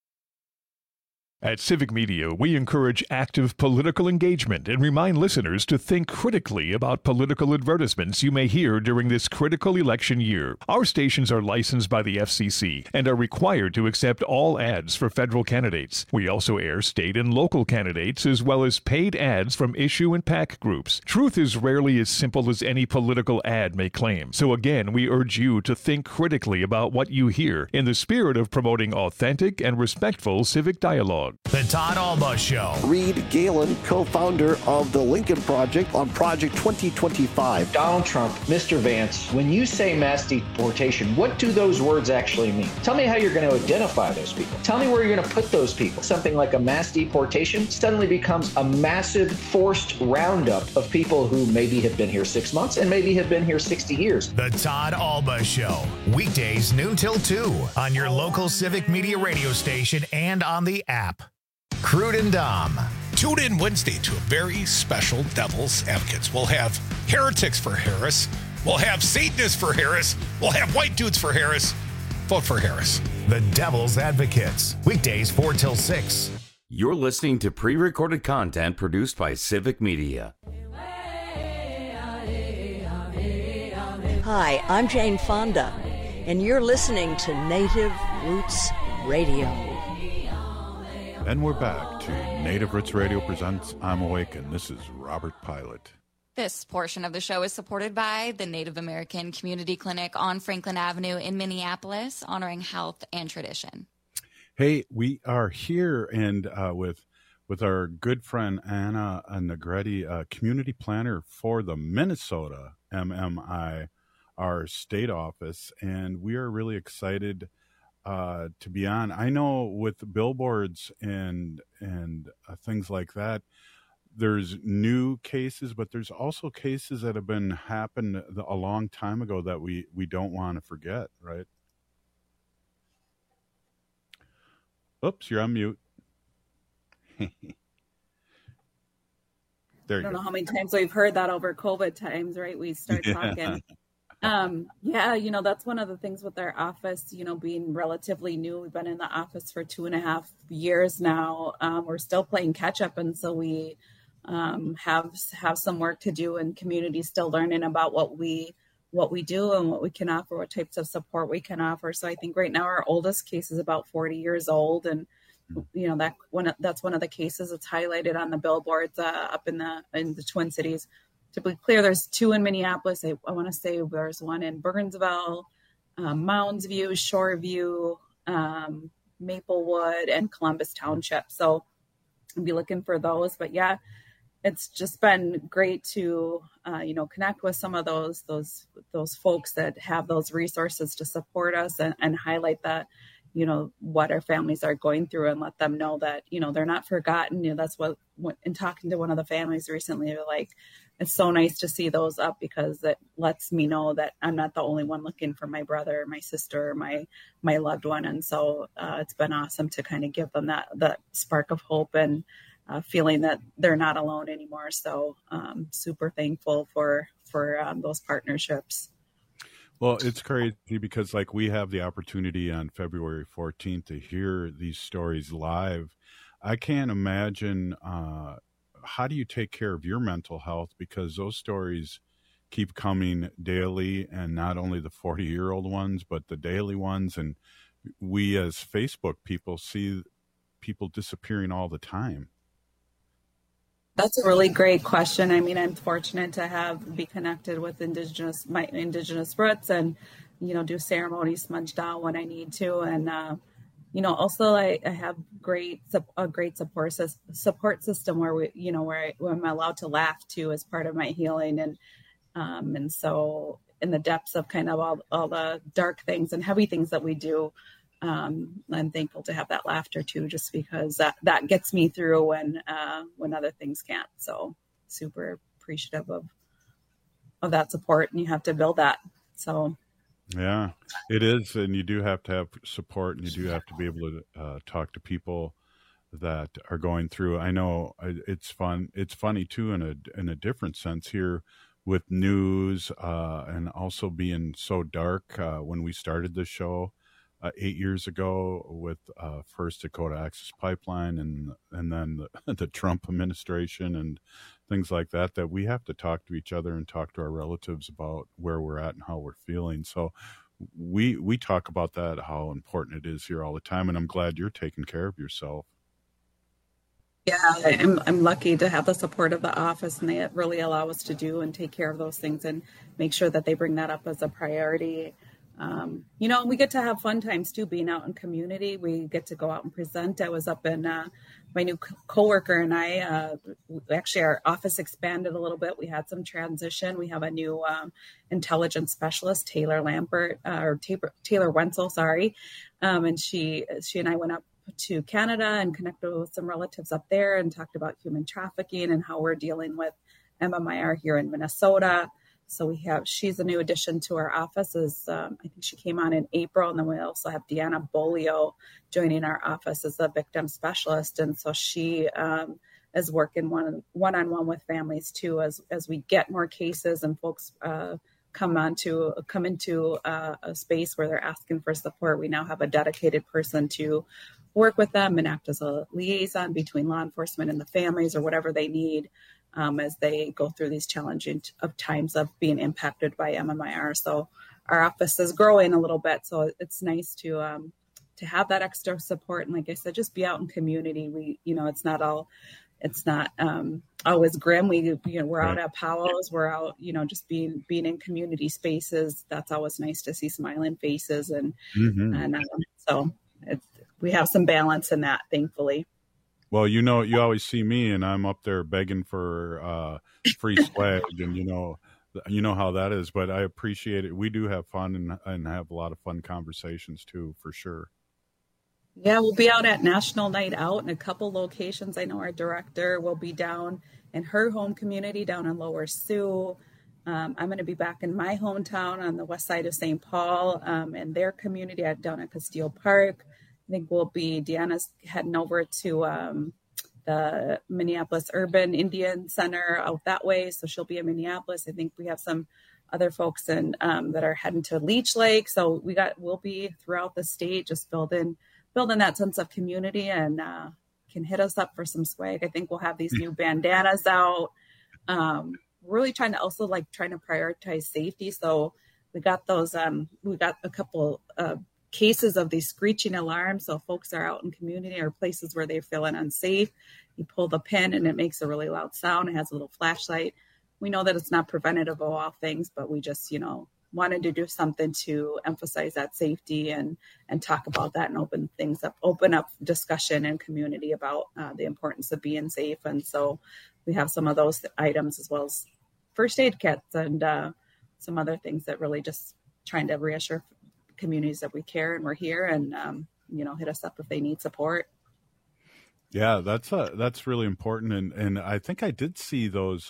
[SPEAKER 13] At Civic Media, we encourage active political engagement and remind listeners to think critically about political advertisements you may hear during this critical election year. Our stations are licensed by the FCC and are required to accept all ads for federal candidates. We also air state and local candidates as well as paid ads from issue and PAC groups. Truth is rarely as simple as any political ad may claim. So again, we urge you to think critically about what you hear in the spirit of promoting authentic and respectful civic dialogue.
[SPEAKER 1] The Todd Alba Show.
[SPEAKER 14] Reed Galen, co-founder of the Lincoln Project on Project 2025.
[SPEAKER 15] Donald Trump, Mr. Vance, when you say mass deportation, what do those words actually mean? Tell me how you're going to identify those people. Tell me where you're going to put those people. Something like a mass deportation suddenly becomes a massive forced roundup of people who maybe have been here 6 months and maybe have been here 60 years.
[SPEAKER 1] The Todd Alba Show. Weekdays noon till 2 on your local Civic Media radio station and on the app. Crude and Dom.
[SPEAKER 16] Tune in Wednesday to a very special Devil's Advocates. We'll have heretics for Harris. We'll have Satanists for Harris. We'll have white dudes for Harris. Vote for Harris.
[SPEAKER 1] The Devil's Advocates. Weekdays 4 till 6.
[SPEAKER 18] You're listening to pre-recorded content produced by Civic Media.
[SPEAKER 30] Hi, I'm Jane Fonda, and you're listening to Native Roots Radio.
[SPEAKER 25] And we're back to Native Roots Radio presents I'm Awake, and this is Robert Pilot.
[SPEAKER 26] This portion of the show is supported by the Native American Community Clinic on Franklin Avenue in Minneapolis, honoring health and tradition.
[SPEAKER 25] Hey, we are here and with our good friend Anna Negretti, community planner for the Minnesota MMI, our state office, and we are really excited to be on. I know with billboards and things like that, there's new cases, but there's also cases that have been happened a long time ago that we don't want to forget, right? Oops, you're on mute. There you
[SPEAKER 2] I don't
[SPEAKER 25] go.
[SPEAKER 2] know how many times we've heard that over COVID times, right? We start talking. That's one of the things with our office, being relatively new. We've been in the office for 2.5 years now. We're still playing catch up. And so we have some work to do, and community still learning about what we do and what we can offer, what types of support we can offer. So I think right now our oldest case is about 40 years old. And, that's one of the cases that's highlighted on the billboards up in the Twin Cities. To be clear, there's 2 in Minneapolis. I want to say there's one in Burnsville, Mounds View, Shoreview, Maplewood, and Columbus Township. So I'll be looking for those. But yeah, it's just been great to connect with some of those folks that have those resources to support us and highlight that, what our families are going through, and let them know that, they're not forgotten. That's what, in talking to one of the families recently, they're like, it's so nice to see those up, because it lets me know that I'm not the only one looking for my brother, my sister, my loved one. And so it's been awesome to kind of give them that spark of hope and feeling that they're not alone anymore. So super thankful for those partnerships.
[SPEAKER 25] Well, it's crazy because we have the opportunity on February 14th to hear these stories live. I can't imagine how do you take care of your mental health, because those stories keep coming daily, and not only the 40-year-old ones, but the daily ones. And we as Facebook people see people disappearing all the time.
[SPEAKER 2] That's a really great question. I mean, I'm fortunate to be connected with my indigenous roots, and, do ceremonies, smudge down when I need to. And, also I have a great support system where where I'm allowed to laugh too, as part of my healing. And so in the depths of kind of all the dark things and heavy things that we do, I'm thankful to have that laughter too, just because that gets me through when other things can't. So super appreciative of that support, and you have to build that. So
[SPEAKER 25] yeah, it is. And you do have to have support, and you do have to be able to talk to people that are going through. I know it's fun. It's funny too, in a different sense here with news, and also being so dark when we started this show. 8 years ago with First Dakota Access Pipeline and then the Trump administration and things like that we have to talk to each other and talk to our relatives about where we're at and how we're feeling. So we talk about that, how important it is here all the time, and I'm glad you're taking care of yourself.
[SPEAKER 2] Yeah, I'm lucky to have the support of the office, and they really allow us to do and take care of those things and make sure that they bring that up as a priority. We get to have fun times too, being out in community. We get to go out and present. I was up in my new coworker and I, actually our office expanded a little bit. We had some transition. We have a new intelligence specialist, Taylor Wenzel, sorry. And she and I went up to Canada and connected with some relatives up there and talked about human trafficking and how we're dealing with MMIR here in Minnesota. So she's a new addition to our office. I think she came on in April. And then we also have Deanna Bolio joining our office as a victim specialist. And so she is working one-on-one with families too, as we get more cases and folks come into a space where they're asking for support. We now have a dedicated person to work with them and act as a liaison between law enforcement and the families, or whatever they need. As they go through these challenging times of being impacted by MMIR. So our office is growing a little bit. So it's nice to have that extra support. And like I said, just be out in community. It's not all it's not always grim. We're out
[SPEAKER 25] Right.
[SPEAKER 2] at powwows, we're out, just being in community spaces. That's always nice to see smiling faces, and so we have some balance in that, thankfully.
[SPEAKER 25] Well, you always see me, and I'm up there begging for free swag, and you know how that is. But I appreciate it. We do have fun and have a lot of fun conversations too, for sure.
[SPEAKER 2] Yeah, we'll be out at National Night Out in a couple locations. I know our director will be down in her home community down in Lower Sioux. I'm going to be back in my hometown on the west side of St. Paul, and their community down at Castile Park. I think Deanna's heading over to the Minneapolis Urban Indian Center out that way, so she'll be in Minneapolis. I think we have some other folks that are heading to Leech Lake. So we'll be throughout the state, just building that sense of community, and can hit us up for some swag. I think we'll have these new bandanas out. Really trying to prioritize safety. So we got those, we got a couple cases of these screeching alarms. So folks are out in community or places where they're feeling unsafe. You pull the pin and it makes a really loud sound. It has a little flashlight. We know that it's not preventative of all things, but we just, wanted to do something to emphasize that safety and talk about that and open up discussion and community about the importance of being safe. And so we have some of those items, as well as first aid kits and some other things that really just trying to reassure communities that we care and we're here, and hit us up if they need support.
[SPEAKER 25] Yeah, that's really important, and I think I did see those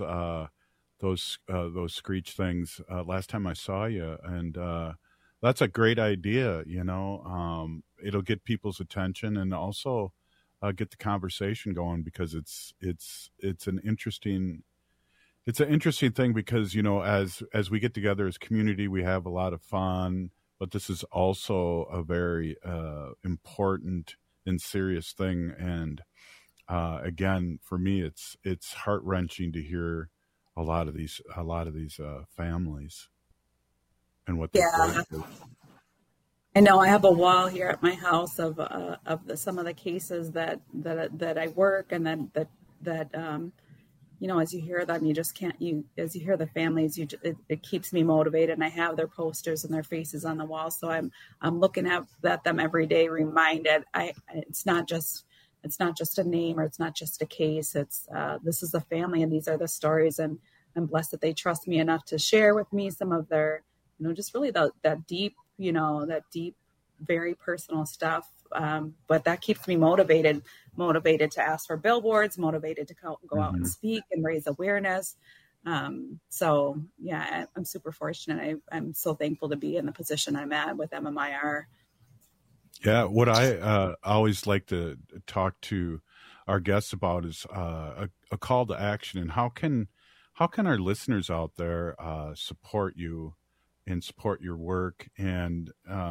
[SPEAKER 25] screech things last time I saw you, and that's a great idea. It'll get people's attention and also get the conversation going, because it's an interesting thing, because as we get together as community, we have a lot of fun, but this is also a very important and serious thing. And again, for me, it's heart-wrenching to hear a lot of these families and what they're going through.
[SPEAKER 2] I know I have a wall here at my house of some of the cases that I work, and then that as you hear them, you just can't. As you hear the families, it keeps me motivated. And I have their posters and their faces on the wall, so I'm looking at them every day, reminded. It's not just a name, or it's not just a case. It's this is a family, and these are the stories. And I'm blessed that they trust me enough to share with me some of their, just really that deep, very personal stuff. But that keeps me motivated to ask for billboards, motivated to go out and speak and raise awareness. So yeah, I'm super fortunate. I'm so thankful to be in the position I'm at with MMIR.
[SPEAKER 25] Yeah, what I always like to talk to our guests about is a call to action, and how can our listeners out there support you and support your work? And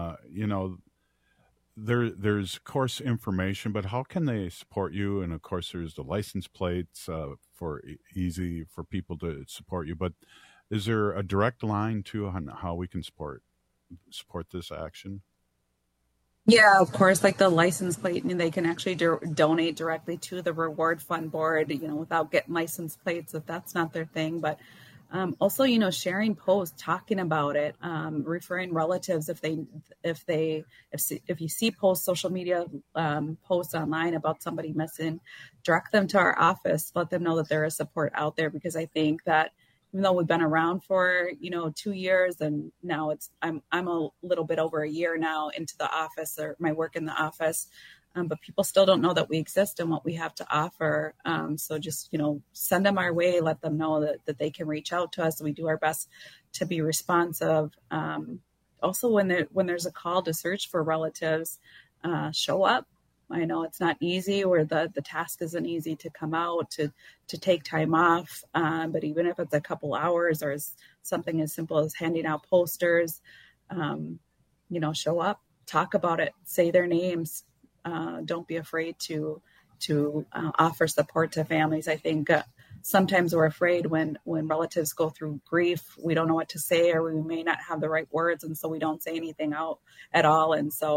[SPEAKER 25] there's of course information, but how can they support you? And of course, there's the license plates for easy for people to support you. But is there a direct line to how we can support this action?
[SPEAKER 2] Yeah, of course, like the license plate, and they can actually donate directly to the Reward Fund Board, without getting license plates if that's not their thing. But also, sharing posts, talking about it, referring relatives if you see posts, social media posts online about somebody missing, direct them to our office, let them know that there is support out there, because I think that even though we've been around for 2 years, and now I'm a little bit over a year now into the office, or my work in the office, but people still don't know that we exist and what we have to offer. So just send them our way, let them know that they can reach out to us. We do our best to be responsive. Also, when there's a call to search for relatives, show up. I know it's not easy, or the task isn't easy to come out, to take time off. But even if it's a couple hours, or something as simple as handing out posters, show up, talk about it, say their names. Don't be afraid to offer support to families. I think sometimes we're afraid when relatives go through grief, we don't know what to say, or we may not have the right words. And so we don't say anything out at all. And so,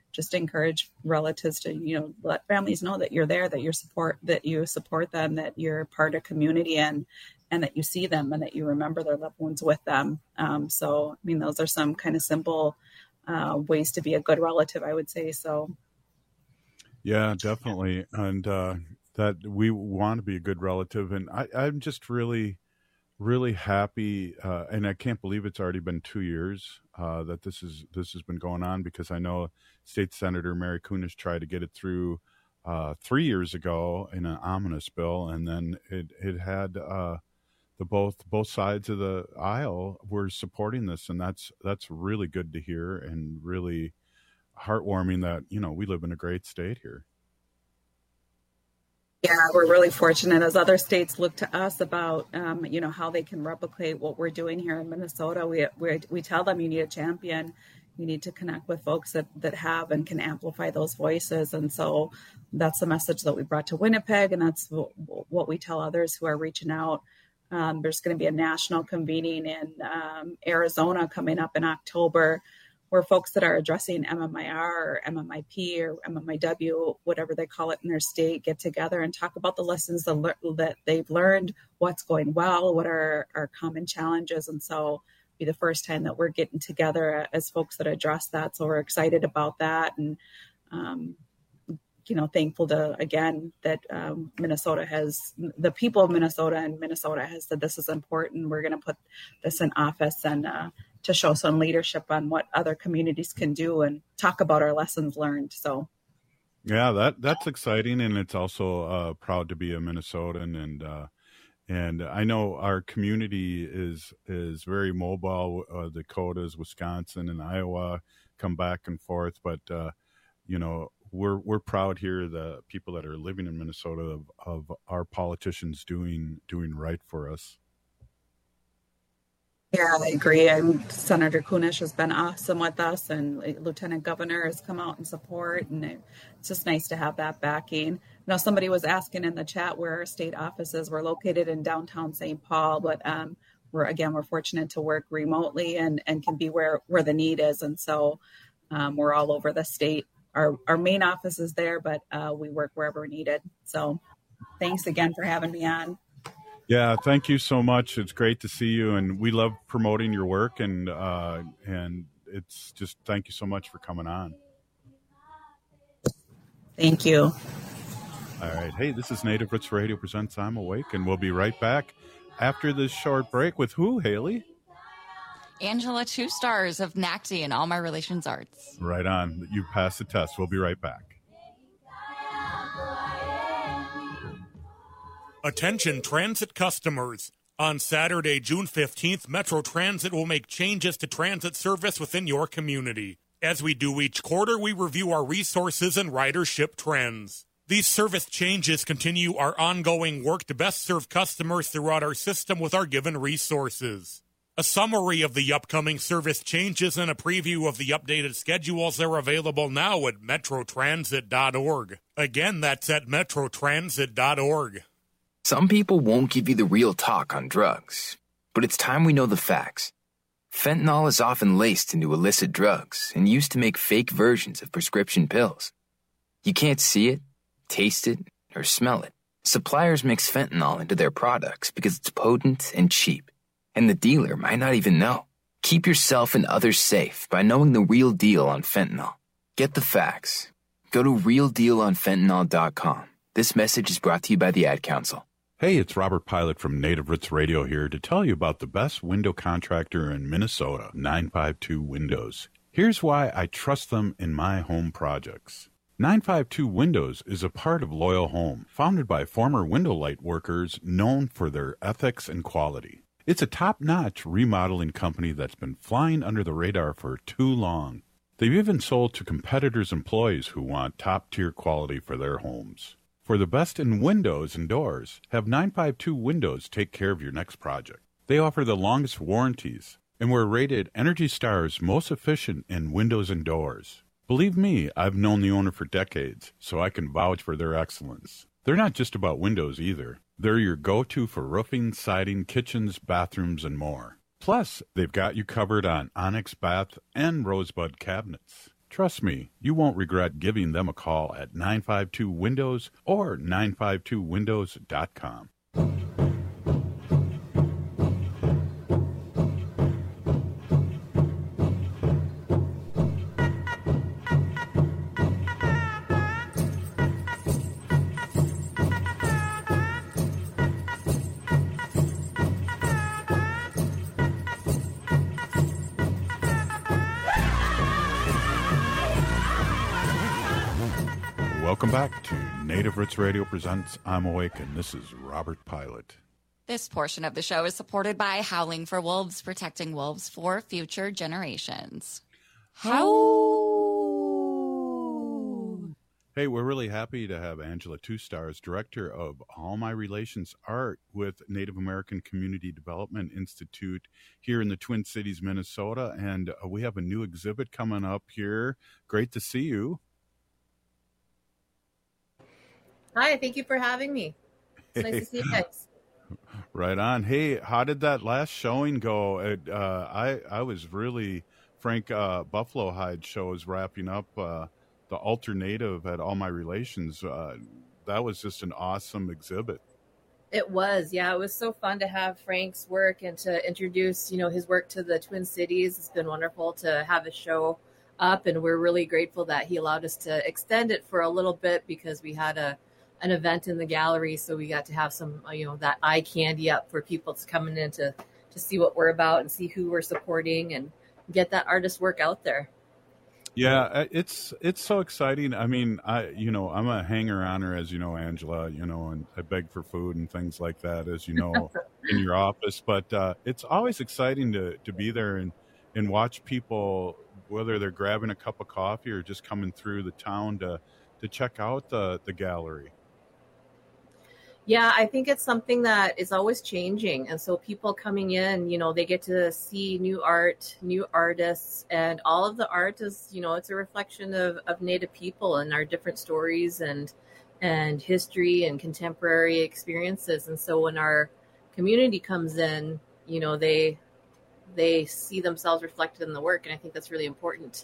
[SPEAKER 2] just encourage relatives to, let families know that you're there, that you support them, that you're part of community, and that you see them and that you remember their loved ones with them. So, those are some kind of simple ways to be a good relative, I would say. So.
[SPEAKER 25] Yeah, definitely. And that we want to be a good relative. And I'm just really, really happy. And I can't believe it's already been 2 years that this has been going on, because I know State Senator Mary Kunesh tried to get it through 3 years ago in an omnibus bill. And then it had both sides of the aisle were supporting this. And that's really good to hear, and really heartwarming that, we live in a great state here.
[SPEAKER 2] Yeah, we're really fortunate as other states look to us about, how they can replicate what we're doing here in Minnesota. We tell them you need a champion. You need to connect with folks that have and can amplify those voices. And so that's the message that we brought to Winnipeg. And that's what we tell others who are reaching out. There's going to be a national convening in Arizona coming up in October, where folks that are addressing MMIR or MMIP or MMIW, whatever they call it in their state, get together and talk about the lessons that they've learned, what's going well, what are our common challenges. And so be the first time that we're getting together as folks that address that. So we're excited about that. And, thankful again that Minnesota has, the people of Minnesota and Minnesota has said this is important. We're going to put this in office and to show some leadership on what other communities can do and talk about our lessons learned. So,
[SPEAKER 25] yeah, that's exciting, and it's also proud to be a Minnesotan, and I know our community is very mobile. Dakotas, Wisconsin, and Iowa come back and forth, but we're proud here, the people that are living in Minnesota, of our politicians doing right for us.
[SPEAKER 2] Yeah, I agree. Senator Kunesh has been awesome with us, and Lieutenant Governor has come out in support, and it's just nice to have that backing. Somebody was asking in the chat where our state offices were located in downtown St. Paul, but we're fortunate to work remotely and can be where the need is, and so we're all over the state. Our main office is there, but we work wherever needed. So thanks again for having me on.
[SPEAKER 25] Yeah, thank you so much. It's great to see you, and we love promoting your work, and it's just, thank you so much for coming on.
[SPEAKER 2] Thank you.
[SPEAKER 25] All right. Hey, this is Native Roots Radio presents I'm Awake, and we'll be right back after this short break with who, Haley?
[SPEAKER 26] Angela 2 Stars of NACTI and All My Relations Arts.
[SPEAKER 25] Right on. You passed the test. We'll be right back.
[SPEAKER 4] Attention transit customers. On Saturday, June 15th, Metro Transit will make changes to transit service within your community. As we do each quarter, we review our resources and ridership trends. These service changes continue our ongoing work to best serve customers throughout our system with our given resources. A summary of the upcoming service changes and a preview of the updated schedules are available now at metrotransit.org. Again, that's at metrotransit.org.
[SPEAKER 5] Some people won't give you the real talk on drugs, but it's time we know the facts. Fentanyl is often laced into illicit drugs and used to make fake versions of prescription pills. You can't see it, taste it, or smell it. Suppliers mix fentanyl into their products because it's potent and cheap, and the dealer might not even know. Keep yourself and others safe by knowing the real deal on fentanyl. Get the facts. Go to realdealonfentanyl.com. This message is brought to you by the Ad Council.
[SPEAKER 25] Hey, it's Robert Pilot from Native Roots Radio here to tell you about the best window contractor in Minnesota, 952 Windows. Here's why I trust them in my home projects. 952 Windows is a part of Loyal Home, founded by former window light workers known for their ethics and quality. It's a top-notch remodeling company that's been flying under the radar for too long. They've even sold to competitors' employees who want top-tier quality for their homes. For the best in windows and doors, have 952 Windows take care of your next project. They offer the longest warranties and were rated Energy Star's most efficient in windows and doors. Believe me, I've known the owner for decades, so I can vouch for their excellence. They're not just about windows either. They're your go-to for roofing, siding, kitchens, bathrooms, and more. Plus, they've got you covered on Onyx bath and Rosebud cabinets. Trust me, you won't regret giving them a call at 952-WINDOWS or 952windows.com. Welcome back to Native Roots Radio presents I'm Awake, and this is Robert Pilot.
[SPEAKER 26] This portion of the show is supported by Howling for Wolves, protecting wolves for future generations.
[SPEAKER 25] Hey, we're really happy to have Angela Two Stars, Director of All My Relations Art with Native American Community Development Institute here in the Twin Cities, Minnesota. And we have a new exhibit coming up here. Great to see you.
[SPEAKER 6] Hi, thank you for having me. It's nice to see you guys.
[SPEAKER 25] Right on. Hey, how did that last showing go? I was really, Frank Buffalo Hide show is wrapping up the alternative at All My Relations. That was just an awesome exhibit.
[SPEAKER 6] It was, yeah. It was so fun to have Frank's work and to introduce, his work to the Twin Cities. It's been wonderful to have his show up, and we're really grateful that he allowed us to extend it for a little bit because we had an event in the gallery, so we got to have some, that eye candy up for people to coming in to see what we're about and see who we're supporting and get that artist work out there.
[SPEAKER 25] Yeah, it's so exciting. I mean, I'm a hanger-oner, as you know, Angela, and I beg for food and things like that, as you know, in your office. But it's always exciting to be there and watch people, whether they're grabbing a cup of coffee or just coming through the town to check out the gallery.
[SPEAKER 6] Yeah, I think it's something that is always changing. And so people coming in, they get to see new art, new artists, and all of the art is, it's a reflection of Native people and our different stories and history and contemporary experiences. And so when our community comes in, they see themselves reflected in the work. And I think that's really important.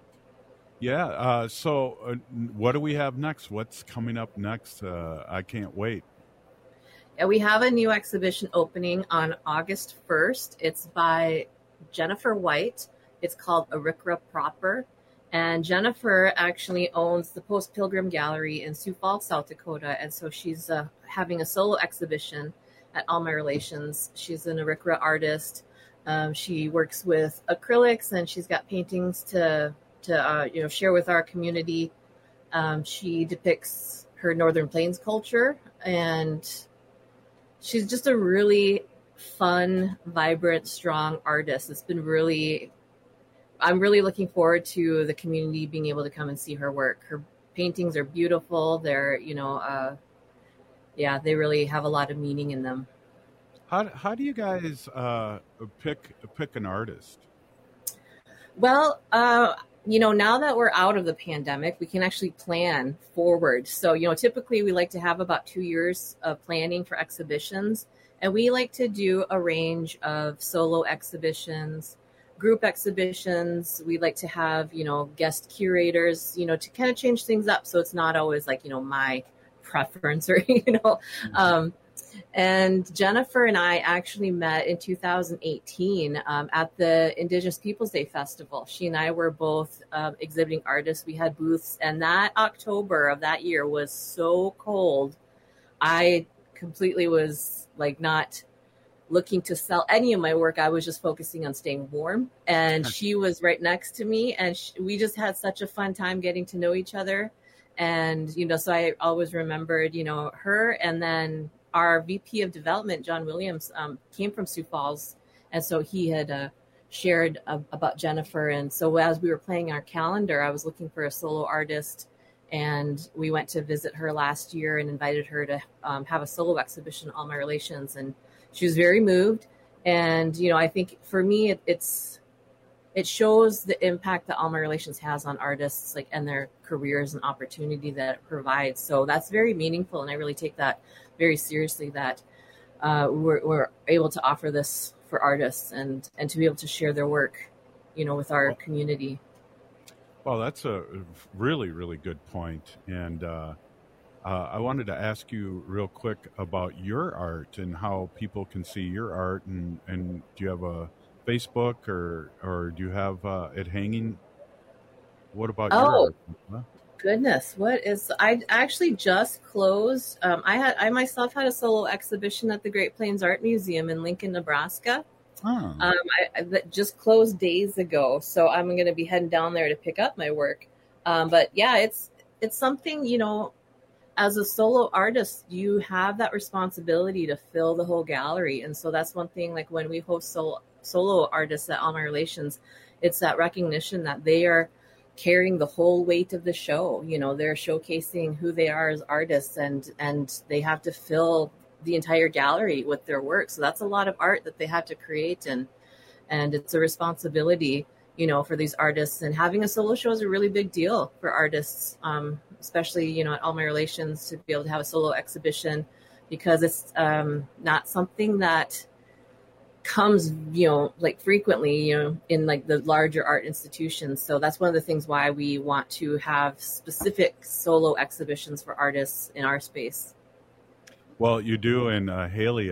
[SPEAKER 25] Yeah. So what do we have next? What's coming up next? I can't wait.
[SPEAKER 6] Yeah, we have a new exhibition opening on August 1st. It's by Jennifer White. It's called Arikara Proper. And Jennifer actually owns the Post Pilgrim Gallery in Sioux Falls, South Dakota. And so she's having a solo exhibition at All My Relations. She's an Arikara artist. She works with acrylics, and she's got paintings to share with our community. She depicts her Northern Plains culture, and she's just a really fun, vibrant, strong artist. I'm really looking forward to the community being able to come and see her work. Her paintings are beautiful. They're, they really have a lot of meaning in them.
[SPEAKER 25] How do you guys pick an artist?
[SPEAKER 6] Well, now that we're out of the pandemic, we can actually plan forward. So, typically we like to have about 2 years of planning for exhibitions. And we like to do a range of solo exhibitions, group exhibitions. We like to have, guest curators, to kind of change things up. So it's not always like, my preference or, and Jennifer and I actually met in 2018 at the Indigenous Peoples Day Festival. She and I were both exhibiting artists. We had booths, and that October of that year was so cold. I completely was not looking to sell any of my work. I was just focusing on staying warm. And she was right next to me, and we just had such a fun time getting to know each other. And, so I always remembered, her. And then our VP of development, John Williams, came from Sioux Falls. And so he had shared about Jennifer. And so as we were playing our calendar, I was looking for a solo artist. And we went to visit her last year and invited her to have a solo exhibition, All My Relations. And she was very moved. And, I think for me, it shows the impact that All My Relations has on artists, and their careers and opportunity that it provides. So that's very meaningful. And I really take that very seriously, that we're able to offer this for artists and to be able to share their work, with our community.
[SPEAKER 25] Well, that's a really, really good point. And I wanted to ask you real quick about your art and how people can see your art. And do you have a Facebook or do you have it hanging? What about your art? Huh?
[SPEAKER 6] Goodness, I actually just closed. I myself had a solo exhibition at the Great Plains Art Museum in Lincoln, Nebraska. I that just closed days ago, so I'm going to be heading down there to pick up my work. But yeah, it's something, you know, as a solo artist, you have that responsibility to fill the whole gallery, and so that's one thing. Like when we host solo artists at All My Relations, it's that recognition that they are carrying the whole weight of the show. You know, they're showcasing who they are as artists, and they have to fill the entire gallery with their work. So that's a lot of art that they have to create, and it's a responsibility, you know, for these artists. And having a solo show is a really big deal for artists, especially, you know, at All My Relations, to be able to have a solo exhibition, because it's not something that comes, you know, like frequently, you know, in like the larger art institutions. So that's one of the things why we want to have specific solo exhibitions for artists in our space.
[SPEAKER 25] Well, you do, and Haley,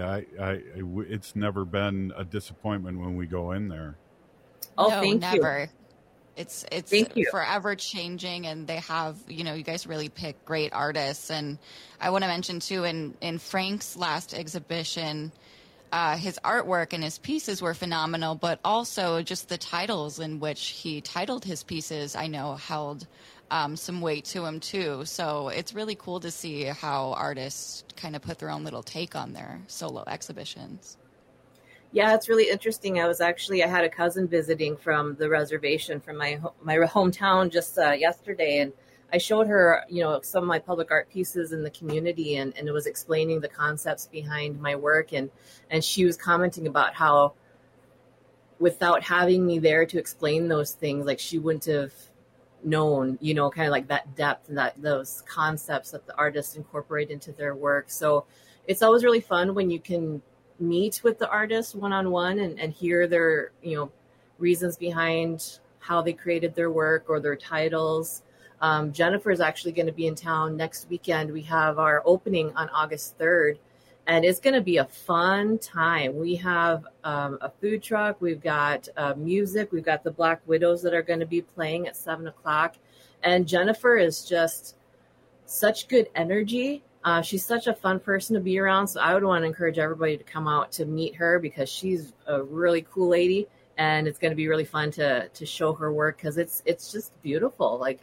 [SPEAKER 25] it's never been a disappointment when we go in there.
[SPEAKER 6] Oh,
[SPEAKER 26] no,
[SPEAKER 6] thank
[SPEAKER 26] never.
[SPEAKER 6] you.
[SPEAKER 26] It's
[SPEAKER 6] Thank you.
[SPEAKER 26] forever changing, and they have, you know, you guys really pick great artists. And I want to mention too, in Frank's last exhibition, his artwork and his pieces were phenomenal, but also just the titles in which he titled his pieces, I know, held some weight to him too. So it's really cool to see how artists kind of put their own little take on their solo exhibitions.
[SPEAKER 6] Yeah, it's really interesting. I had a cousin visiting from the reservation from my hometown just yesterday, and I showed her, you know, some of my public art pieces in the community, and it was explaining the concepts behind my work, and she was commenting about how without having me there to explain those things, like she wouldn't have known, you know, kind of like that depth and that those concepts that the artists incorporate into their work. So it's always really fun when you can meet with the artist one-on-one and hear their, you know, reasons behind how they created their work or their titles. Jennifer is actually going to be in town next weekend. We have our opening on August 3rd, and it's going to be a fun time. We have a food truck. We've got music. We've got the Black Widows that are going to be playing at 7:00. And Jennifer is just such good energy. She's such a fun person to be around. So I would want to encourage everybody to come out to meet her, because she's a really cool lady, and it's going to be really fun to show her work, because it's just beautiful. Like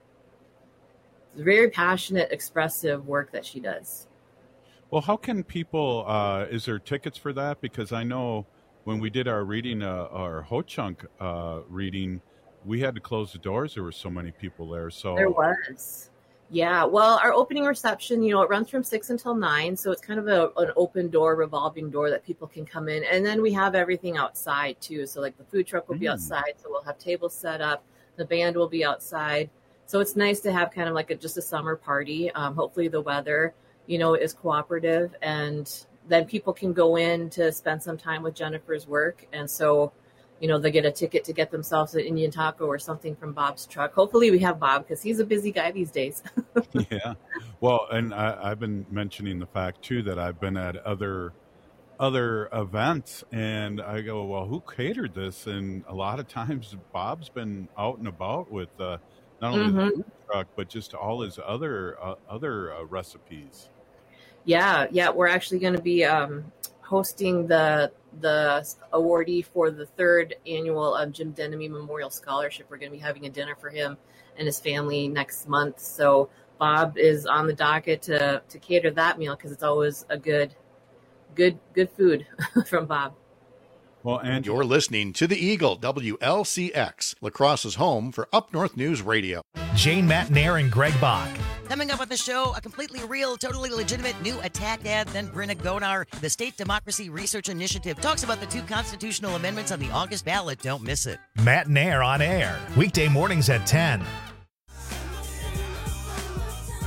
[SPEAKER 6] very passionate, expressive work that she does.
[SPEAKER 25] Well, how can people, is there tickets for that? Because I know when we did our reading, our Ho-Chunk reading, we had to close the doors. There were so many people there. So
[SPEAKER 6] there was. Yeah. Well, our opening reception, you know, it runs from 6 until 9. So it's kind of an open door, revolving door that people can come in. And then we have everything outside too. So like the food truck will be outside. So we'll have tables set up. The band will be outside. So it's nice to have kind of like just a summer party. Hopefully the weather, you know, is cooperative, and then people can go in to spend some time with Jennifer's work. And so, you know, they get a ticket to get themselves an Indian taco or something from Bob's truck. Hopefully we have Bob, because he's a busy guy these days.
[SPEAKER 25] Yeah. Well, and I've been mentioning the fact too that I've been at other events, and I go, well, who catered this? And a lot of times Bob's been out and about with not only the food truck, but just all his other recipes.
[SPEAKER 6] Yeah. We're actually going to be hosting the awardee for the 3rd annual Jim Denemy Memorial Scholarship. We're going to be having a dinner for him and his family next month. So Bob is on the docket to cater that meal, because it's always a good food from Bob.
[SPEAKER 25] Well, and
[SPEAKER 7] you're listening to the Eagle, WLCX, La Crosse's home for Up North News Radio.
[SPEAKER 1] Jane Matnair and Greg Bach.
[SPEAKER 17] Coming up on the show, a completely real, totally legitimate new attack ad. Then Brenna Gonar, the State Democracy Research Initiative, talks about the 2 constitutional amendments on the August ballot. Don't miss it.
[SPEAKER 1] Matnair on air, weekday mornings at 10.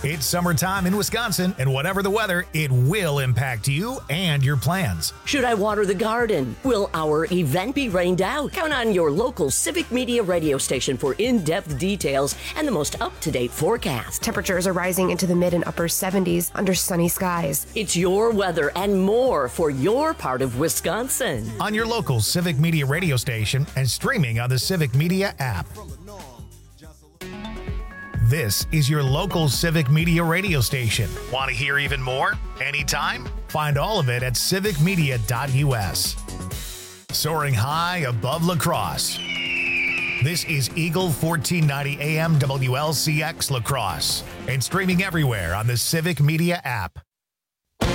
[SPEAKER 1] It's summertime in Wisconsin, and whatever the weather, it will impact you and your plans.
[SPEAKER 8] Should I water the garden? Will our event be rained out? Count on your local Civic Media radio station for in-depth details and the most up-to-date forecast.
[SPEAKER 19] Temperatures are rising into the mid and upper 70s under sunny skies.
[SPEAKER 8] It's your weather and more for your part of Wisconsin.
[SPEAKER 1] On your local Civic Media radio station and streaming on the Civic Media app. This is your local Civic Media radio station. Want to hear even more? Anytime? Find all of it at civicmedia.us. Soaring high above La Crosse. This is Eagle 1490 AM WLCX La Crosse and streaming everywhere on the Civic Media app.